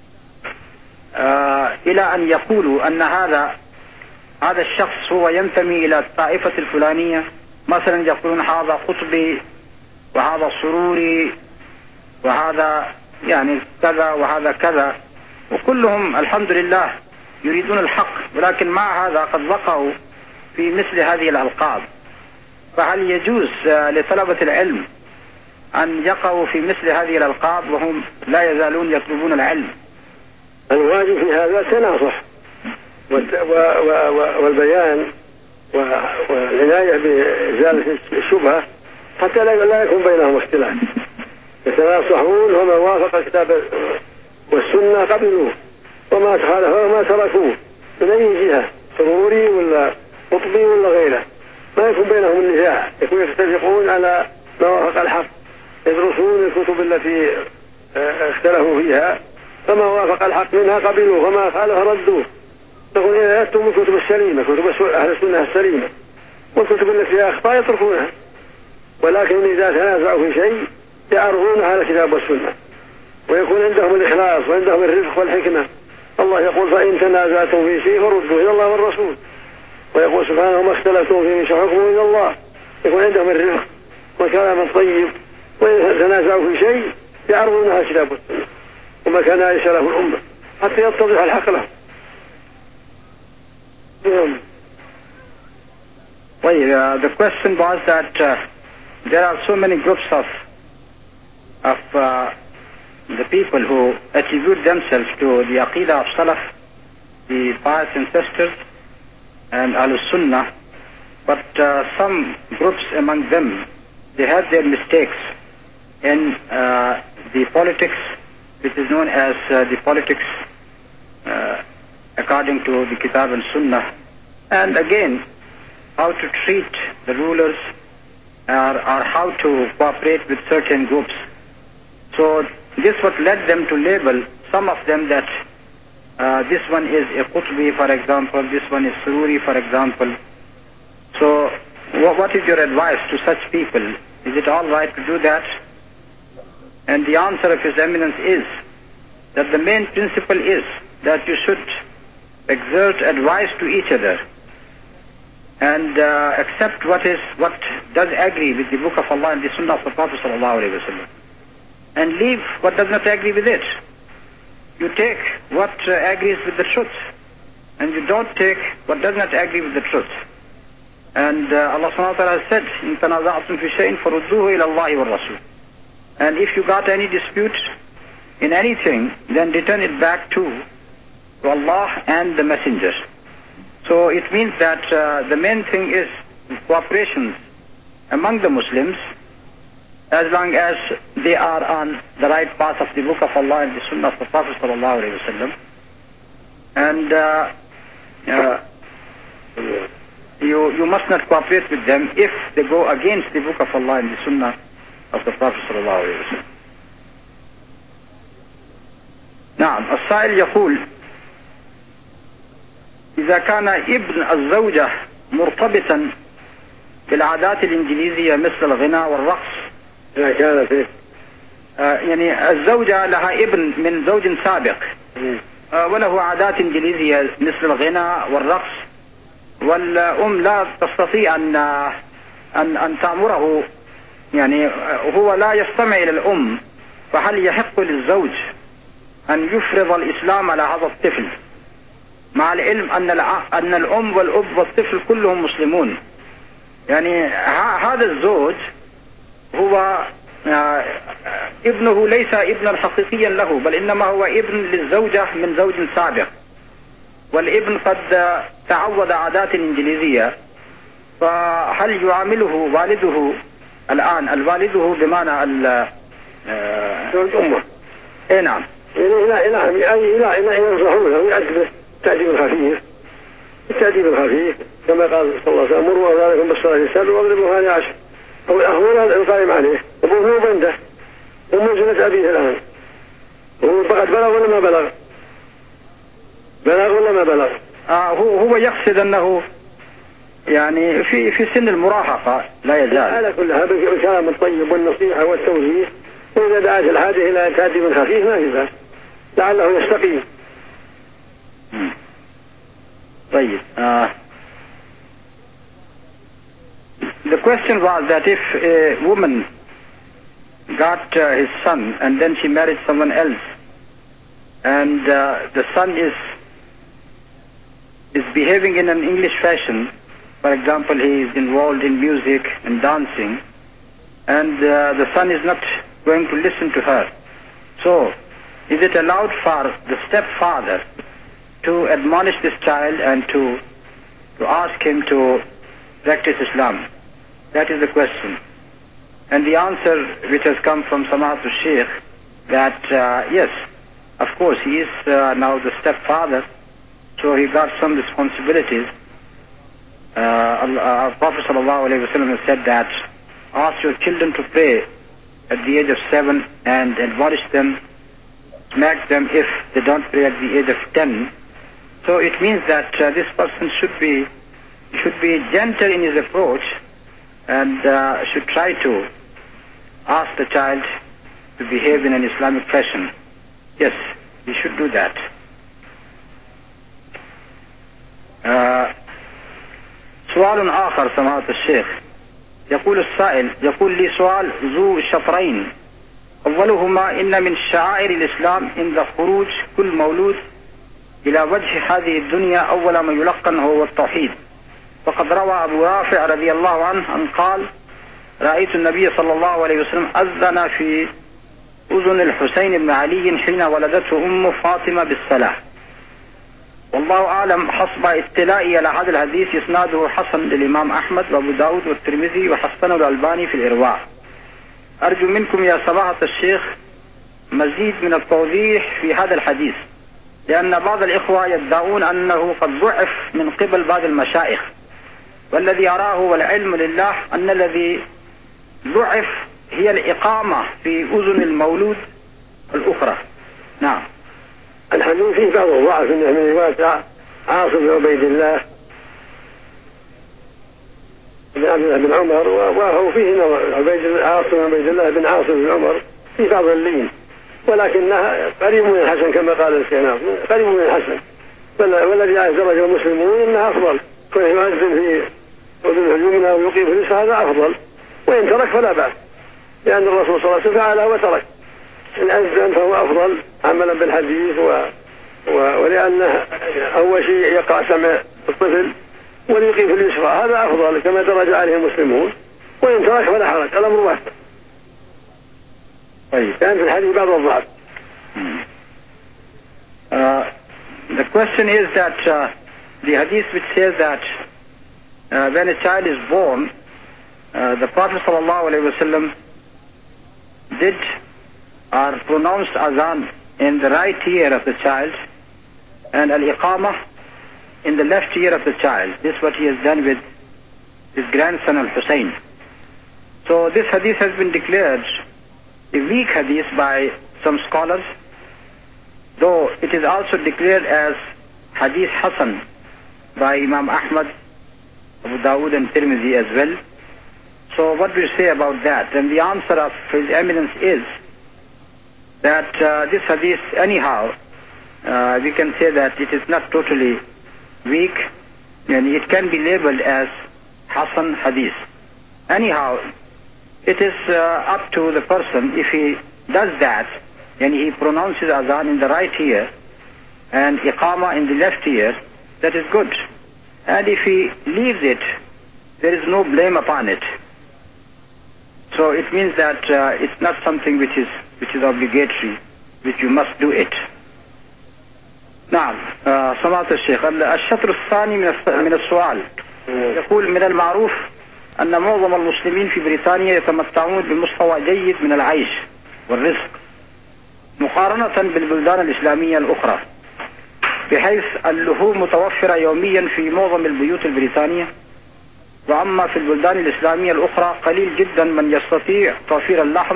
إلى أن يقولوا أن هذا الشخص هو ينتمي إلى الطائفة الفلانية. مثلا يقولون هذا قطبي وهذا سروري وهذا يعني كذا وهذا كذا، وكلهم الحمد لله يريدون الحق، ولكن مع هذا قد وقعوا في مثل هذه الألقاب. فهل يجوز لطلبة العلم أن يقعوا في مثل هذه الألقاب وهم لا يزالون يطلبون العلم؟ الواجب في هذا التناصح والبيان والعناية بإزالة الشبهة حتى لا يكون بينهم اختلاف. يتناصحون، وما وافق الكتاب والسنة قبلوه، وما خالفه وما تركوه من أي جهة، سروري ولا قطبي ولا غيره، ما يكون بينهم النزاع، يكون يتفقون على ما وافق الحق، يدرسون الكتب التي اختلفوا فيها، فما وافق الحق منها قبلوه وما خالفه ردوه. تقول إذا أتوا الكتب السليمة، كتب أهل السنة السليمة، والكتب التي فيها أخطاء يتركونها. ولكن إذا تنازعوا في شيء يعرضونها على الكتاب والسنة، ويكون عندهم الإخلاص وعندهم الرفق والحكمة. الله يقول: فإن تنازعتم في شيء فردوه إلى الله والرسول. ويقول سبحانه: ما اختلفتم فيه من شيء فحكمه إلى الله. يكون عندهم الرفق وكلاما طيب، وإن تنازعوا في شيء يعرضونها الكتاب والسنة وما كان عليه سلف الأمة حتى يتضح الحق لهم. Well, the question was that there are so many groups of the people who attribute themselves to the Aqidah of Salaf, the pious ancestors, and Ahl-Sunnah, but some groups among them, they have their mistakes in the politics, which is known as the politics according to the Kitab and Sunnah, and again, how to treat the rulers or how to cooperate with certain groups. So this what led them to label some of them that this one is a Qutbi, for example, this one is Sururi, for example. So what is your advice to such people? Is it all right to do that? And the answer of His Eminence is that the main principle is that you should exert advice to each other and accept what does agree with the Book of Allah and the Sunnah of the Prophet ﷺ, and leave what does not agree with it. You take what agrees with the truth, and you don't take what does not agree with the truth. And Allah subhanahu wa ta'ala has said, إِن تَنَازَعْتُمْ فِي شَيْءٍ فَرُدُّوهُ إِلَى اللَّهِ وَالرَّسُولِ. And if you got any dispute in anything, then return it back to Allah and the Messenger. So it means that the main thing is cooperation among the Muslims, as long as they are on the right path of the Book of Allah and the Sunnah of the Prophet ﷺ. And you must not cooperate with them if they go against the Book of Allah and the Sunnah of the Prophet ﷺ. نعم. السائل يقول: إذا كان ابن الزوجة مرتبطا بالعادات الإنجليزية مثل الغناء والرقص، إذا كانت يعني الزوجة لها ابن من زوج سابق وله عادات إنجليزية مثل الغناء والرقص، والأم لا تستطيع أن تأمره، يعني هو لا يستمع إلى الأم، فهل يحق للزوج أن يفرض الإسلام على هذا الطفل مع العلم أن الأم والأب والطفل كلهم مسلمون؟ يعني هذا الزوج هو ابنه ليس ابنا حقيقيا له، بل إنما هو ابن للزوجة من زوج سابق، والابن قد تعود عادات إنجليزية، فهل يعامله والده الآن الوالده بمعنى الأمة؟ إيه نعم. لا ينصحون له يؤدب التأديب الخفيف، التأديب الخفيف كما قال صلى الله عليه وسلم: مروا أولادكم بالصلاة السبع واضربوا هذه 10. هو القائم عليه أبوه بنده ومنزلة أبيه الآن، هو فقد بلغ ولا ما بلغ؟ بلغ ولا ما بلغ؟ هو يقصد أنه يعني في سن المراهقة لا يزال على كلها بالكلام الطيب والنصيحة والتوجيه، وإذا دعت الحاجة إلى تأديب خفيف ما في بأس لعله يستقيم. طيب. The question was that if a woman got his son and then she married someone else, and the son is behaving in an English fashion, for example, he is involved in music and dancing, and the son is not going to listen to her. So, is it allowed for the stepfather to admonish this child and to ask him to practice Islam? That is the question. And the answer which has come from Samahat al-Sheikh, that yes, of course he is now the stepfather, so he got some responsibilities. Our Prophet ﷺ has said that ask your children to pray at the age of 7 and admonish them, smack them if they don't pray at the age of 10. So it means that this person should be gentle in his approach and should try to ask the child to behave in an Islamic fashion. Yes, he should do that. سؤال آخر سماحة الشيخ، يقول السائل، يقول لي سؤال ذو شطرين. أولهما: إن من شعائر الإسلام عند خروج كل مولود إلى وجه هذه الدنيا أول ما يلقن هو التوحيد، فقد روى أبو رافع رضي الله عنه أن قال: رأيت النبي صلى الله عليه وسلم أذن في أذن الحسين بن علي حين ولدته أمه فاطمة بالصلاة. والله أعلم، حسب اطلاعي على هذا الحديث إسناده حسن للإمام أحمد وأبو داود والترمذي وحسنه الألباني في الإرواء. أرجو منكم يا سماحة الشيخ مزيد من التوضيح في هذا الحديث، لأن بعض الإخوة يدعون أنه قد ضعف من قبل بعض المشايخ، والذي أراه والعلم لله أن الذي ضعف هي الإقامة في أذن المولود الأخرى. نعم. الحديث فيه بعض الضعف من رواية عاصم بن عبيد الله بن عمر، وهو فيه عاصم بن عبيد الله بن عاصم بن عمر في بعض اللين، ولكنها قريب من الحسن كما قال الشيخ، قريب من الحسن. والذي درجه المسلمون انها افضل، كون يؤذن في اذن اليمنى ويقيم في اليسرى هذا افضل، وان ترك فلا باس، لان الرسول صلى الله عليه وسلم فعله وترك. ان اذن فهو افضل عملا بالحديث، ولانه اول شيء يقع سمع الطفل وليقيم في اليسرى هذا افضل كما درج عليه المسلمون، وان ترك فلا حرج، الامر واحد. طيب. كان في الحديث بعض الضعف. The question is that the hadith which says that when a child is born, the Prophet ﷺ did or pronounced azan in the right ear of the child and al-iqamah in the left ear of the child. This is what he has done with his grandson al-Hussein. So this hadith has been declared a weak hadith by some scholars, though it is also declared as hadith Hasan by Imam Ahmad, Abu Dawud and Tirmidhi as well. So what do you say about that? And the answer of His Eminence is that this hadith anyhow, we can say that it is not totally weak, and it can be labeled as Hasan hadith. Anyhow, it is up to the person. If he does that, and he pronounces azan in the right ear and iqama in the left ear, that is good. And if he leaves it, there is no blame upon it. So it means that it's not something which is obligatory, which you must do it. نعم. سمعت الشيخ. الشطر الثاني من السؤال يقول: من المعروف أن معظم المسلمين في بريطانيا يتمتعون بمستوى جيد من العيش والرزق مقارنة بالبلدان الإسلامية الأخرى، بحيث اللحوم متوفرة يوميا في معظم البيوت البريطانية، وأما في البلدان الإسلامية الأخرى قليل جدا من يستطيع توفير اللحم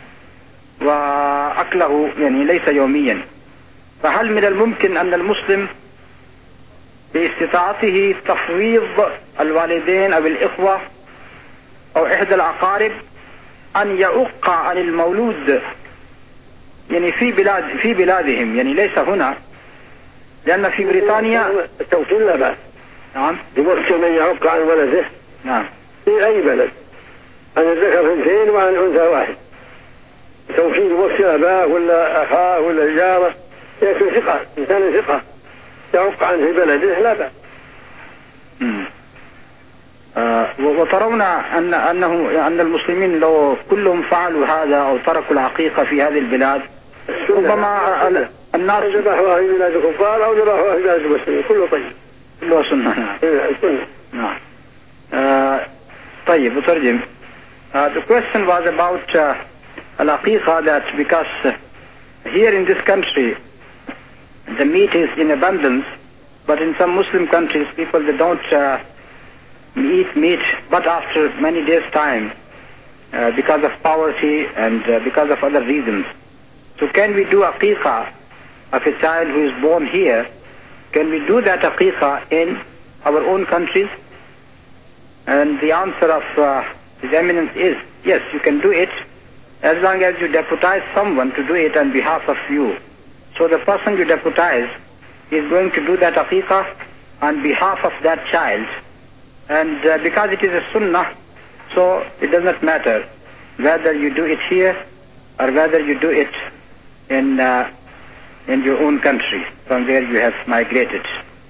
وأكله، يعني ليس يوميا. فهل من الممكن أن المسلم باستطاعته تفويض الوالدين أو الإخوة أو إحدى الأقارب أن يؤق عن المولود، يعني في بلادهم، يعني ليس هنا، لأن في بريطانيا التوكيل لا بأس. نعم. يوكل من يعق عن ولده. نعم. في أي بلد، عن الذكر 2 وعن الأنثى 1. توكيل يوكل أباه ولا أخاه ولا جاره، يكون ثقة، إنسان ثقة يعق عنه في بلده لا بأس. وترون أن المسلمين لو كلهم فعلوا هذا أو تركوا العقيقة في هذه البلاد، ربما الناس ذبحوها في بلاد الكفار أو ذبحوها في بلاد المسلمين، كله طيب، كله سنة. نعم. طيب أترجم. The question was about al-aqiqah, that because here in this country the meat is in abundance, but in some Muslim countries people they don't eat meat but after many days time because of poverty and because of other reasons. So can we do aqiqah of a child who is born here? Can we do that aqiqah in our own countries? And the answer of His Eminence is yes, you can do it as long as you deputize someone to do it on behalf of you. So the person you deputize is going to do that aqiqah on behalf of that child, and because it is a sunnah, So it does not matter whether you do it here or whether you do it in your own country from where you have migrated.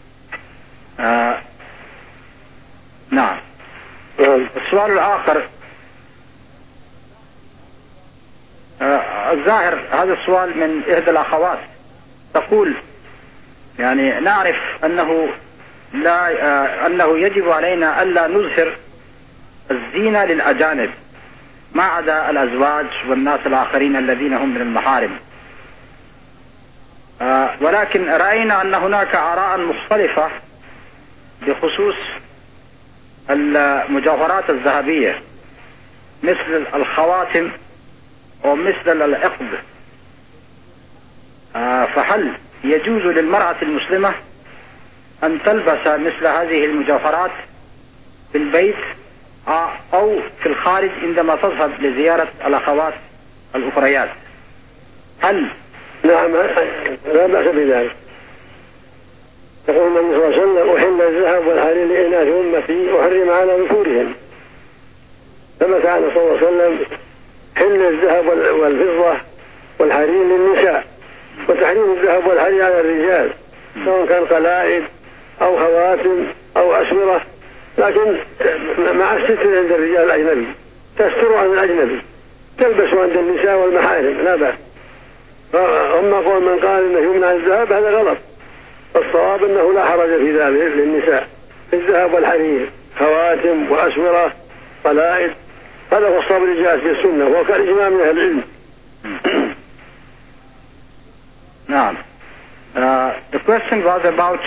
نعم. السؤال الآخر الظاهر هذا السؤال من إحدى الأخوات تقول يعني نعرف أنه يجب علينا ألا نظهر الزينة للأجانب ما عدا الأزواج والناس الآخرين الذين هم من المحارم، ولكن رأينا أن هناك آراء مختلفة بخصوص المجوهرات الذهبية مثل الخواتم ومثل العقد، فهل يجوز للمرأة المسلمة أن تلبس مثل هذه المجوهرات في البيت أو في الخارج عندما تذهب لزيارة الأخوات الأخريات؟ هل نعم لا بأس بذلك. يقول النبي صلى الله عليه وسلم أحل الذهب والحرير لإناث أمتي وحرم على ذكورهم، ثبت عنه صلى الله عليه وسلم حل الذهب والفضة والحرير للنساء وتحريم الذهب والحرير على الرجال سواء كان قلائد أو خواتم أو أسورة، لكن مع الستر عند الرجال الأجنبي، تستر عن الأجنبي، تلبس عند النساء والمحارم لا بأس. أما قول من قال إنه يمنع الذهب هذا غلط، الصواب أنه لا حرج في ذلك للنساء، الذهب والحرير خواتم وأسورة قلائد، هذا هو الصواب اللي جاءت في السنة وهو كالإجماع من أهل العلم. نعم. The question was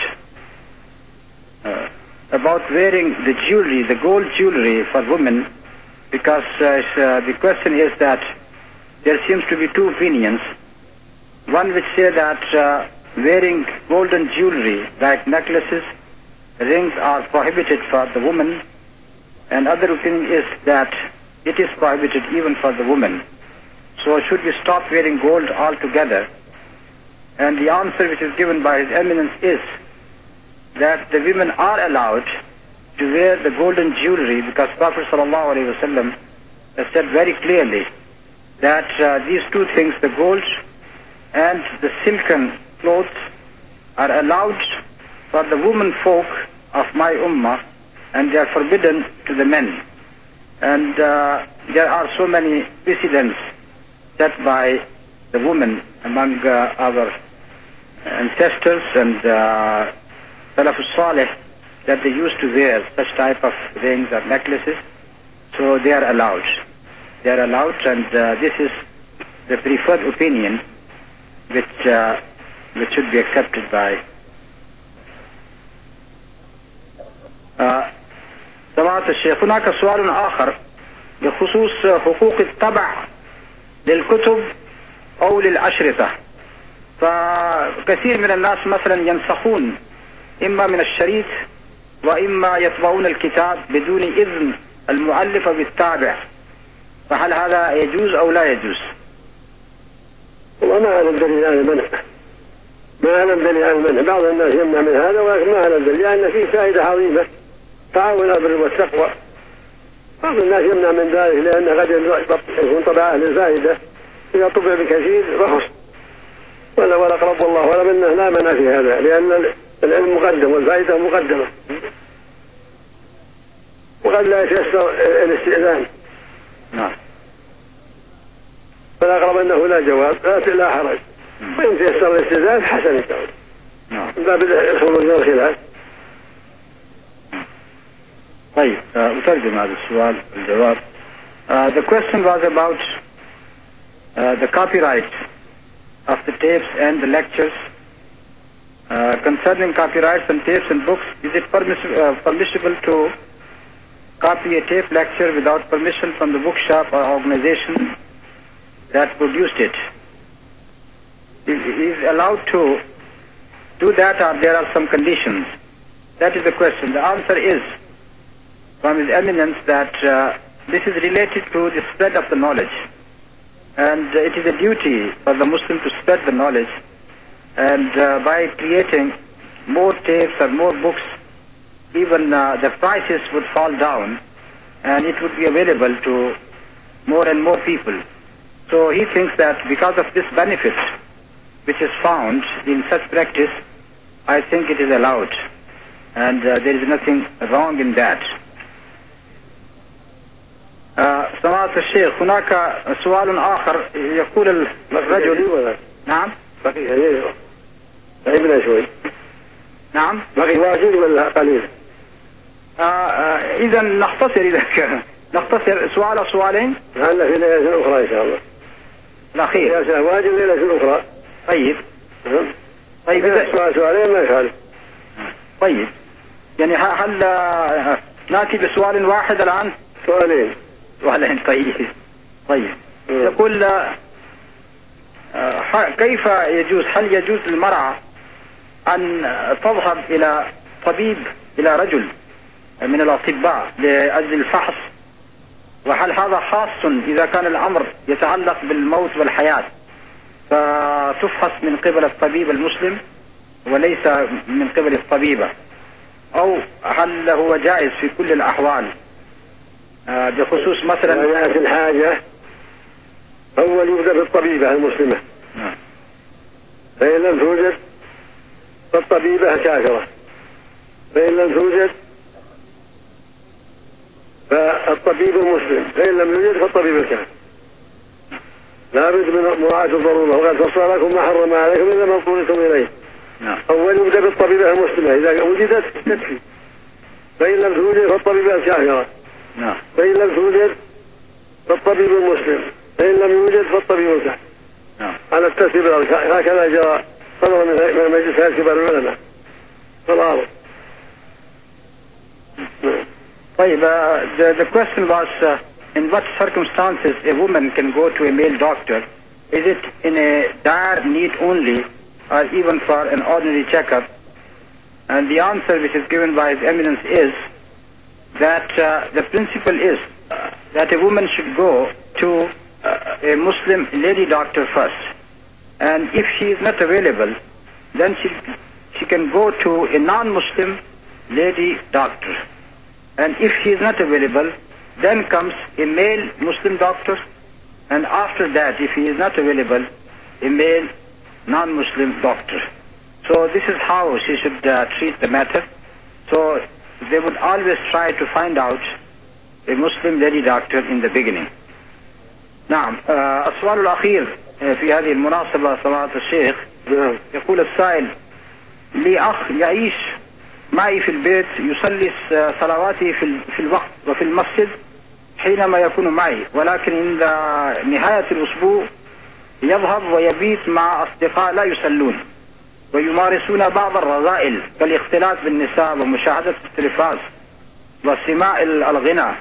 about wearing the jewelry, the gold jewelry for women, because the question is that there seems to be two opinions. One which say that wearing golden jewelry like necklaces, rings are prohibited for the woman, and other opinion is that it is prohibited even for the woman. So should we stop wearing gold altogether? And the answer which is given by His Eminence is that the women are allowed to wear the golden jewelry, because Prophet ﷺ has said very clearly that these two things, the gold and the silken clothes, are allowed for the women folk of my ummah, and they are forbidden to the men. And there are so many precedents set by the women among our ancestors and Salafus Salih that they used to wear such type of rings or necklaces, so they are allowed. They are allowed, and this is the preferred opinion which should be accepted by. سماحة الشيخ، هناك سؤال آخر بخصوص حقوق الطبع للكتب أو للأشرطة. فكثير من الناس مثلا ينسخون إما من الشريط وإما يطبعون الكتاب بدون إذن المؤلف بالطابع، فهل هذا يجوز أو لا يجوز؟ وما أعلم دليل على المنع، ما أعلم دليل على المنع. بعض الناس يمنع من هذا ولكن ما أعلم دليل، لأن فيه فائدة عظيمة تعاون البر والتقوى. بعض الناس يمنع من ذلك لأن قد يكون طبعه للفائدة، إذا طبع بكثير رخص، ولا قرب الله ولا منه لا منع في هذا، لأن العلم مقدم والفائدة مقدمة، وقد لا يتيسر الاستئذان. نعم. فلا أقرب أنه لا جواب لا حرج، وإن تيسر الاستئذان حسن الجواب. نعم. باب الخروج من الخلاف. طيب أترجم هذا السؤال الجواب. The question was about the copyright of the tapes and the lectures. Concerning copyrights and tapes and books, is it permissible to copy a tape lecture without permission from the bookshop or organization that produced it? Is allowed to do that, or there are some conditions? That is the question. The answer is from His Eminence that this is related to the spread of the knowledge, and it is a duty for the Muslim to spread the knowledge, and by creating more tapes or more books, even the prices would fall down, and it would be available to more and more people. So he thinks that because of this benefit which is found in such practice, I think it is allowed, and there is nothing wrong in that. سماحة الشيخ هناك سؤال آخر يقول الرجل نعم بقي تعبنا شوي نعم بقي واجد ولا قليل؟ إذا نختصر إذا كان نختصر سؤال أو سؤالين لعل في ليلة أخرى إن شاء الله. الأخير ليلة واجب ليلة أخرى. طيب طيب إذا سؤالين ما يخالف. طيب يعني هل نأتي بسؤال واحد الآن؟ سؤالين. طيب يقول كيف يجوز هل يجوز للمرأة أن تذهب إلى طبيب إلى رجل من الأطباء لأجل الفحص، وهل هذا خاص إذا كان الأمر يتعلق بالموت والحياة فتفحص من قبل الطبيب المسلم وليس من قبل الطبيبة، أو هل هو جائز في كل الأحوال بخصوص مثلا جاءت الحاجة أول يبدأ بالطبيبة المسلمة فإن لم توجد فالطبيبة كافرة، فإن لم توجد فالطبيب المسلم، فإن لم يوجد فالطبيب الكافر. لا بد من مراعاة الضرورة، وقد فصل لكم ما حرم عليكم إلا ما اضطررتم إليه. أول يبدأ بالطبيبة المسلمة إذا وجدت تكفي، فإن لم توجد فالطبيبة الكافرة، فإن لم توجد فالطبيب المسلم، فإن لم يوجد فالطبيب الكافر. على الترتيب هكذا جرى صدر من مجلس كبار العلماء. فالأمر. طيب the question was in what circumstances a woman can go to a male doctor? Is it in a dire need only or even for an ordinary checkup? And the answer which is given by His Eminence is that the principle is that a woman should go to a Muslim lady doctor first, and if she is not available, then she can go to a non-Muslim lady doctor, and if she is not available, then comes a male Muslim doctor, and after that, if he is not available, a male non-Muslim doctor. So this is how she should treat the matter. So they would always try to find out a Muslim lady doctor in the beginning. نعم. السؤال الأخير في هذه المناسبة سماحة الشيخ يقول السائل لي أخ يعيش معي في البيت يصلي صلواته في الوقت وفي المسجد حينما يكون معي، ولكن عند نهاية الأسبوع يذهب ويبيت مع أصدقاء لا يصلون ويمارسون بعض الرذائل كالاختلاط بالنساء ومشاهدة التلفاز وسماع الغنى.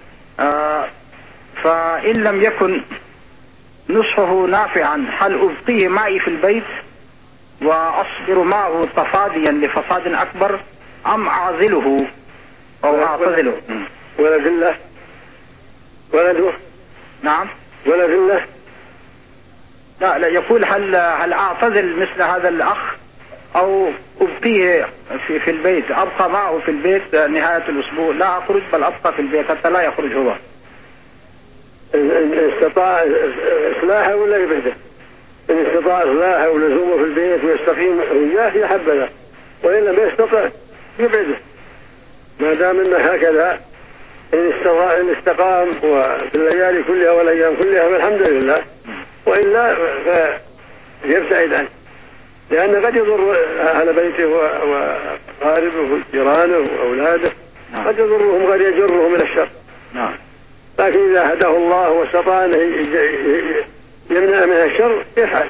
فإن لم يكن نصحه نافعا هل أبقيه معي في البيت وأصبر معه تفاديا لفساد أكبر أم أعزله أو أعتزله؟ ولد الله ولده. نعم ولد الله. لا يقول هل أعتزل مثل هذا الأخ أو أبقيه في البيت، أبقى معه في البيت نهاية الأسبوع لا أخرج بل أبقى في البيت حتى لا يخرج هو. إن استطاع إصلاحه ولا يبعده، إن استطاع إصلاحه ولزومه في البيت ويستقيم وياه يحبذا، وإن لم يستطع يبعده، ما دام إنه هكذا إن استقام وفي الليالي كلها والأيام كلها فالحمد لله، وإلا فيبتعد عنه، لأنه قد يضر أهل بيته وقاربه وجيرانه وأولاده، قد يضرهم قد يجرهم إلى الشر. لكن إذا هداه الله واستطاع أن يمنع من الشر يفعل.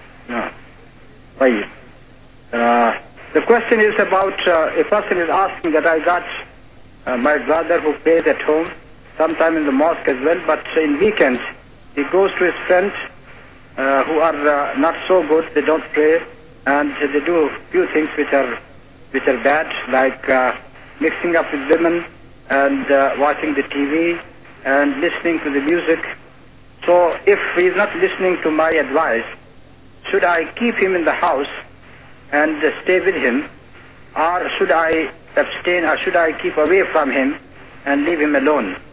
طيب. The question is about a person is asking that I got my brother who prays at home, sometime in the mosque as well, but in weekends he goes to his friends who are not so good, they don't pray, and they do a few things which are bad, like mixing up with women and watching the TV and listening to the music. So if he is not listening to my advice, should I keep him in the house and stay with him, or should I abstain, or should I keep away from him and leave him alone?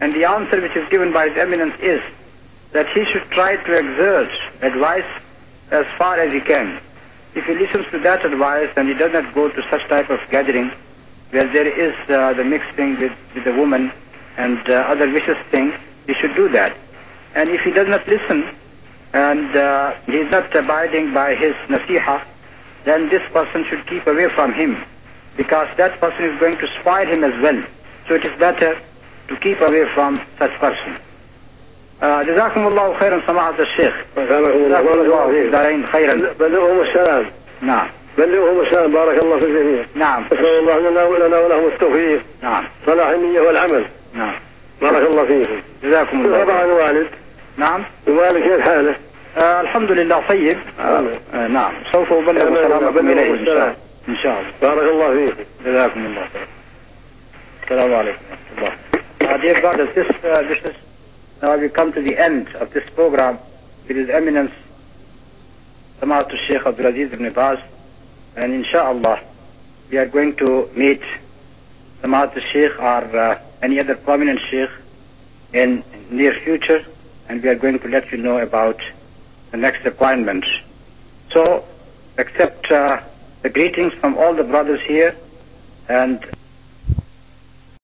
And the answer which is given by His Eminence is that he should try to exert advice as far as he can. If he listens to that advice and he does not go to such type of gathering where there is the mixing with the woman and other vicious things, he should do that. And if he does not listen and he is not abiding by his nasiha, then this person should keep away from him, because that person is going to spoil him as well. So it is better to keep away from such person. جزاكم الله خيرا سماحة الشيخ. جزاكم الله في الدارين خيرا. بلغهم السلام. نعم. بلغهم السلام. بارك الله في الجميع. نعم. نسأل الله لنا ولهم التوفيق. نعم. صلاح النية والعمل. نعم. بارك الله فيكم. جزاكم الله. طبعا الوالد. نعم. الوالد كيف حاله؟ الحمد لله طيب. نعم. سوف أبلغ سلامكم إليه إن شاء الله. بارك الله فيكم. جزاكم الله خير. السلام عليكم ورحمة الله. Dear brothers, this is now we come to the end of this program with His Eminence Samahat al-Sheikh Abdul Aziz ibn Baz, and inshallah we are going to meet Samahat al-Sheikh or any other prominent Sheikh in near future, and we are going to let you know about the next appointment. So accept the greetings from all the brothers here, and